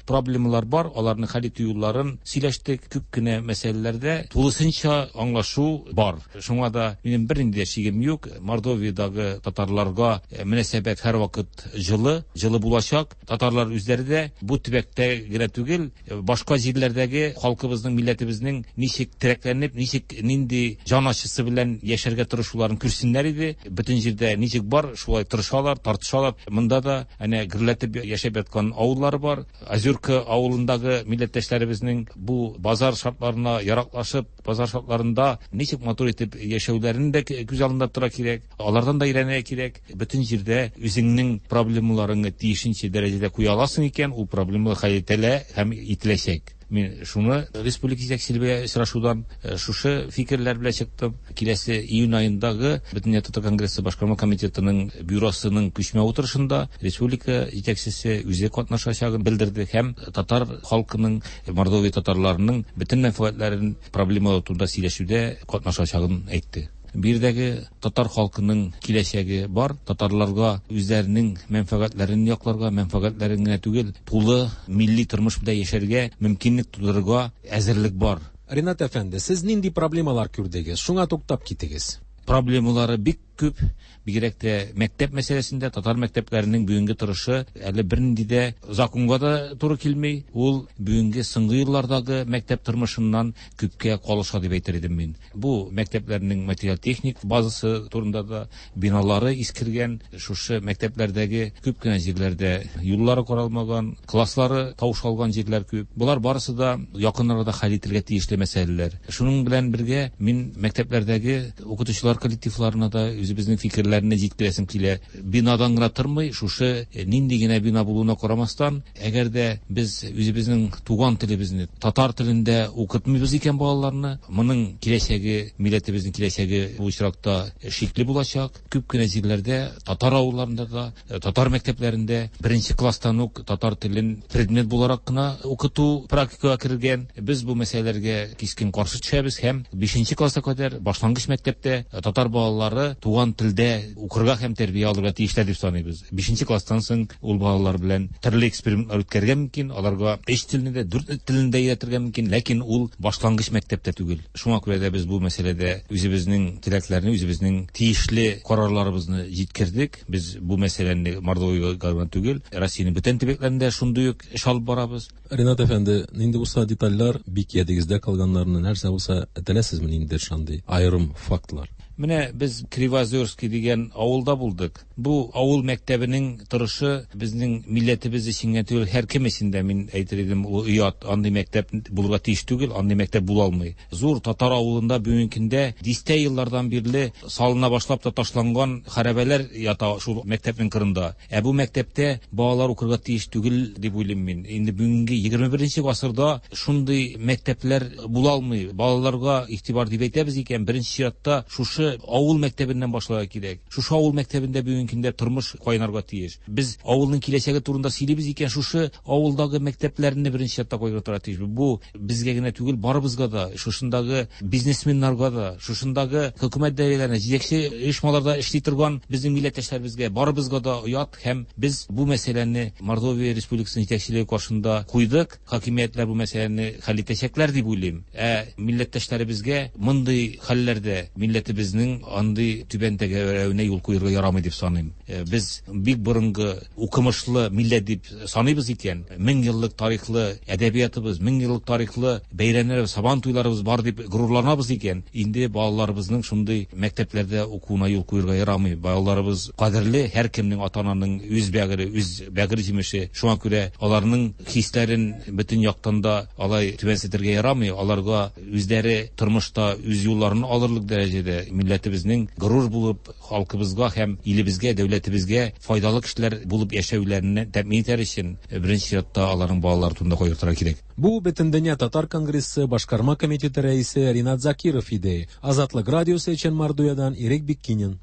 проблемалар бар, аларны хәл итү юлларын сөйләштек. Күп кенә мәсьәләләрдә тулысынча аңлашу бар. Шуңа да минем бернинди шигем юк. Мордовиядагы татарларга мөнәсәбәт һәр вакыт җылы булачак. Татарлар үзләре дә бу төбәктә генә түгел, башка җирләрдәге халкыбызның, милләтебезнең ничек терәкләнеп, ничек нинди җан ачысы белән яшәргә тырышуларын күрсеннәр иде. Бөтен җирдә ничек бар, шулай тырышалар, тартышалар. Монда да әнә гөрләтеп яшәп яткан авыллар бар. Озерка авылындагы милләттәшләребезнең бу базар шартларына яраклашып, базар шартларында ничек матур итеп яшәүләрен дә күз алдында тора кирәк. Алардан да өйрәнергә кирәк. Бөтен җирдә үзеңнең проблемаларыңны тиешенчә дәрәҗәдә куя аласың икән, ул проблемалар хәл ителә һәм ителәчәк. Мин шуны республика җитәкчелеге очрашудан шушы фикерләр белән чыктым. Киләсе июнь айындагы Бөтен Татар конгрессы башкарма комитетының бюросының күчмә утырышында республика җитәкчесе үзе катнашачагын белдерде һәм татар халкының, Мордовия татарларының бөтен мәнфәгатьләрен проблемалар турында сөйләшүдә катнашачагын әйтте. Бирдәге татар халкының киләчәге бар. Татарларга үзләренең мәнфәгатьләрен якларга, мәнфәгатьләрен генә түгел, тулы милли тормыш белән яшәргә мөмкинлек тудырырга әзерлек бар. Ринат әфәнде, сез нинди проблемалар күрдегез? Шуңа туктап китегез. Проблемалары бик күп. Бигрәк тә мәктәп мәсьәләсендә татар мәктәпләренең бүгенге торышы әле бернинди дә законга да туры килми. Ул бүгенге соңгы еллардагы мәктәп тормышыннан күпкә калыша дип әйтер идем мин. Бу мәктәпләрнең материал-техник базасы турында да биналары искергән, шушы мәктәпләрдәге күп кенә җирләрдә юллары каралмаган, класслары таушалган җирләр күп. Булар барысы да якын арада хәл ителергә тиешле мәсьәләләр. Шуның белән бергә мин мәктәпләрдәге укытучылар коллективларына да үзебезнең фикерләрне җиткерәсем килә. Бинадан гына тормый, шушы нинди генә бина булуына карамастан, әгәр дә без үзебезнең туган телебезне татар телендә укытмыйбыз икән балаларны, моның киләчәге, милләтебезнең киләчәге бу очракта шикле булачак. Күп кенә җирләрдә, татар авылларында да, татар мәктәпләрендә беренче класстан ук татар телен предмет буларак кына укыту практикага кергән. Без бу мәсьәләләргә кискен каршы төшәбез һәм 5нче класска кадәр башлангыч мәктәптә татар балалары туган телдә укырга һәм тәрбия алырга тиешләр дип саныйбыз. 5нче класстан соң ул балалар белән төрле экспериментлар үткәргә мөмкин, аларга 5 телне дә, 4 телендә өйрәтергә мөмкин, ләкин ул башлангыч мәктәптә түгел. Шуңа күрә дә без бу мәсьәләдә үзебезнең теләкләрне, үзебезнең тиешле карарларыбызны җиткердек. Без бу мәсьәләне Мордовиягә гына түгел, Россиянең бөтен төбәкләрендә шундый ук эш алып барабыз. Ринат әфәнде, нинди булса детальләр бик ядегездә калганнарны нәрсә булса теләсезме инде шундый айрым фактлар? Менә без Кривозерский дигән авылда булдык. Бу авыл мәктәбенең торышы безнең милләтебез өчен түгел, һәркем өчен дә мин әйтер идем, ул уят, андый мәктәп булырга тиеш түгел, андый мәктәп була алмый. Зур татар авылында бүгенкендә дистә еллардан бирле салына башлап та ташланган хәрабәләр ята шул мәктәпнең кырында. Бу мәктәптә балалар укырга тиеш түгел дип уйлыйм мин. Инде бүгенге 21нче гасырда шундый мәктәпләр була алмый. Балаларга игътибар дип әйтәбез икән, беренче чиратта шушы авыл мәктәбеннән башларга кирәк. Шушы авыл мәктәбендә бүгенкендә тормыш кайнарга тиеш. Без авылның киләчәге турында сөйлибез икән, шушы авылдагы мәктәпләрне беренче чиратта куйга туры тиеш. Бу безгә генә түгел, барыбызга да, шушындагы бизнесменнарга да, шушындагы хөкүмәт дәйрәләренә, җитәкче оешмаларда эшли торган безнең милләттәшләребезгә, барыбызга да оят һәм без бу мәсьәләне Мордовия Республикасының җитәкчелеге каршында куйдык. Хакимиятләр бу мәсьәләне хәл итәчәкләр дип уйлыйм. Милләттәшләребезгә мондый хәлләрдә милләтебезнең андый түбәндәге өрәүенә юл куярга ярамый дип саныйм. Без бик борынгы укымышлы милләт дип саныйбыз икән. 1000 еллык тарихлы әдәбиятыбыз, 1000 еллык тарихлы бәйрәмнәр, сабан туйларыбыз бар дип горурланабыз икән. Инде балаларыбызның шундый мәктәпләрдә укуына юл куярга ярамый. Балаларыбыз кадерле, һәркемнең ата-ананың үз бәгыре җимеше. Шуңа күрә аларның хисләрен бөтен яктан да алай түбәнсетергә ярамый. Аларга үзләре тормышта үз юлларын алырлык дәрәҗәдә милләтебезнең горур булып, халкыбызга һәм илебезгә, дәүләтебезгә файдалы кешеләр булып яшәүләрен тәэмин итәр өчен беренче чиратта аларның балалары турында куярга кирәк. Бу Бөтендөнья татар конгрессы башкарма комитеты рәисе Ринат Закиров иде. Азатлык радиосы өчен Мордовиядан Ирек Биккинин.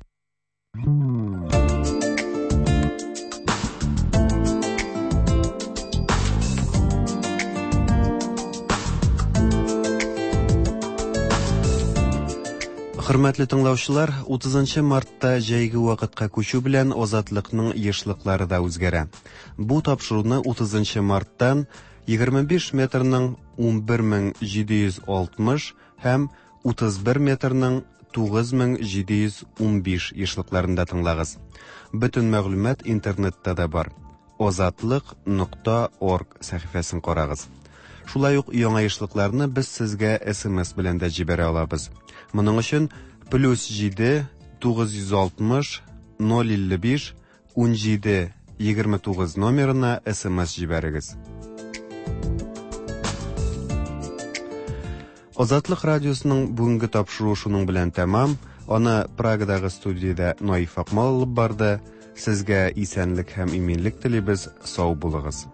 Хөрмәтле тыңлаучылар, 30 мартта җәйге вакытка күчү белән азатлыкның ешлыклары да үзгәрә. Бу тапшыруны 30 марттан 25 метрның 11760 һәм 31 метрның 9715 ешлыкларында тыңлагыз. Бүтін мәгълүмат интернетта да бар. ozatliq.org сәхифәсен карагыз. Шулай ук яңа ешлыкларны без сезгә SMS белән дә җибәрә алабыз. Моның өчен +7 960 055 17 29 номерына SMS җибәрегез. Азатлык радиосының бүгенге тапшыруы шуның белән тәмам. Аны Прагадагы студиядә Наиф Акмал алып барды. Сезгә исәнлек һәм иминлек телибез. Сау булыгыз.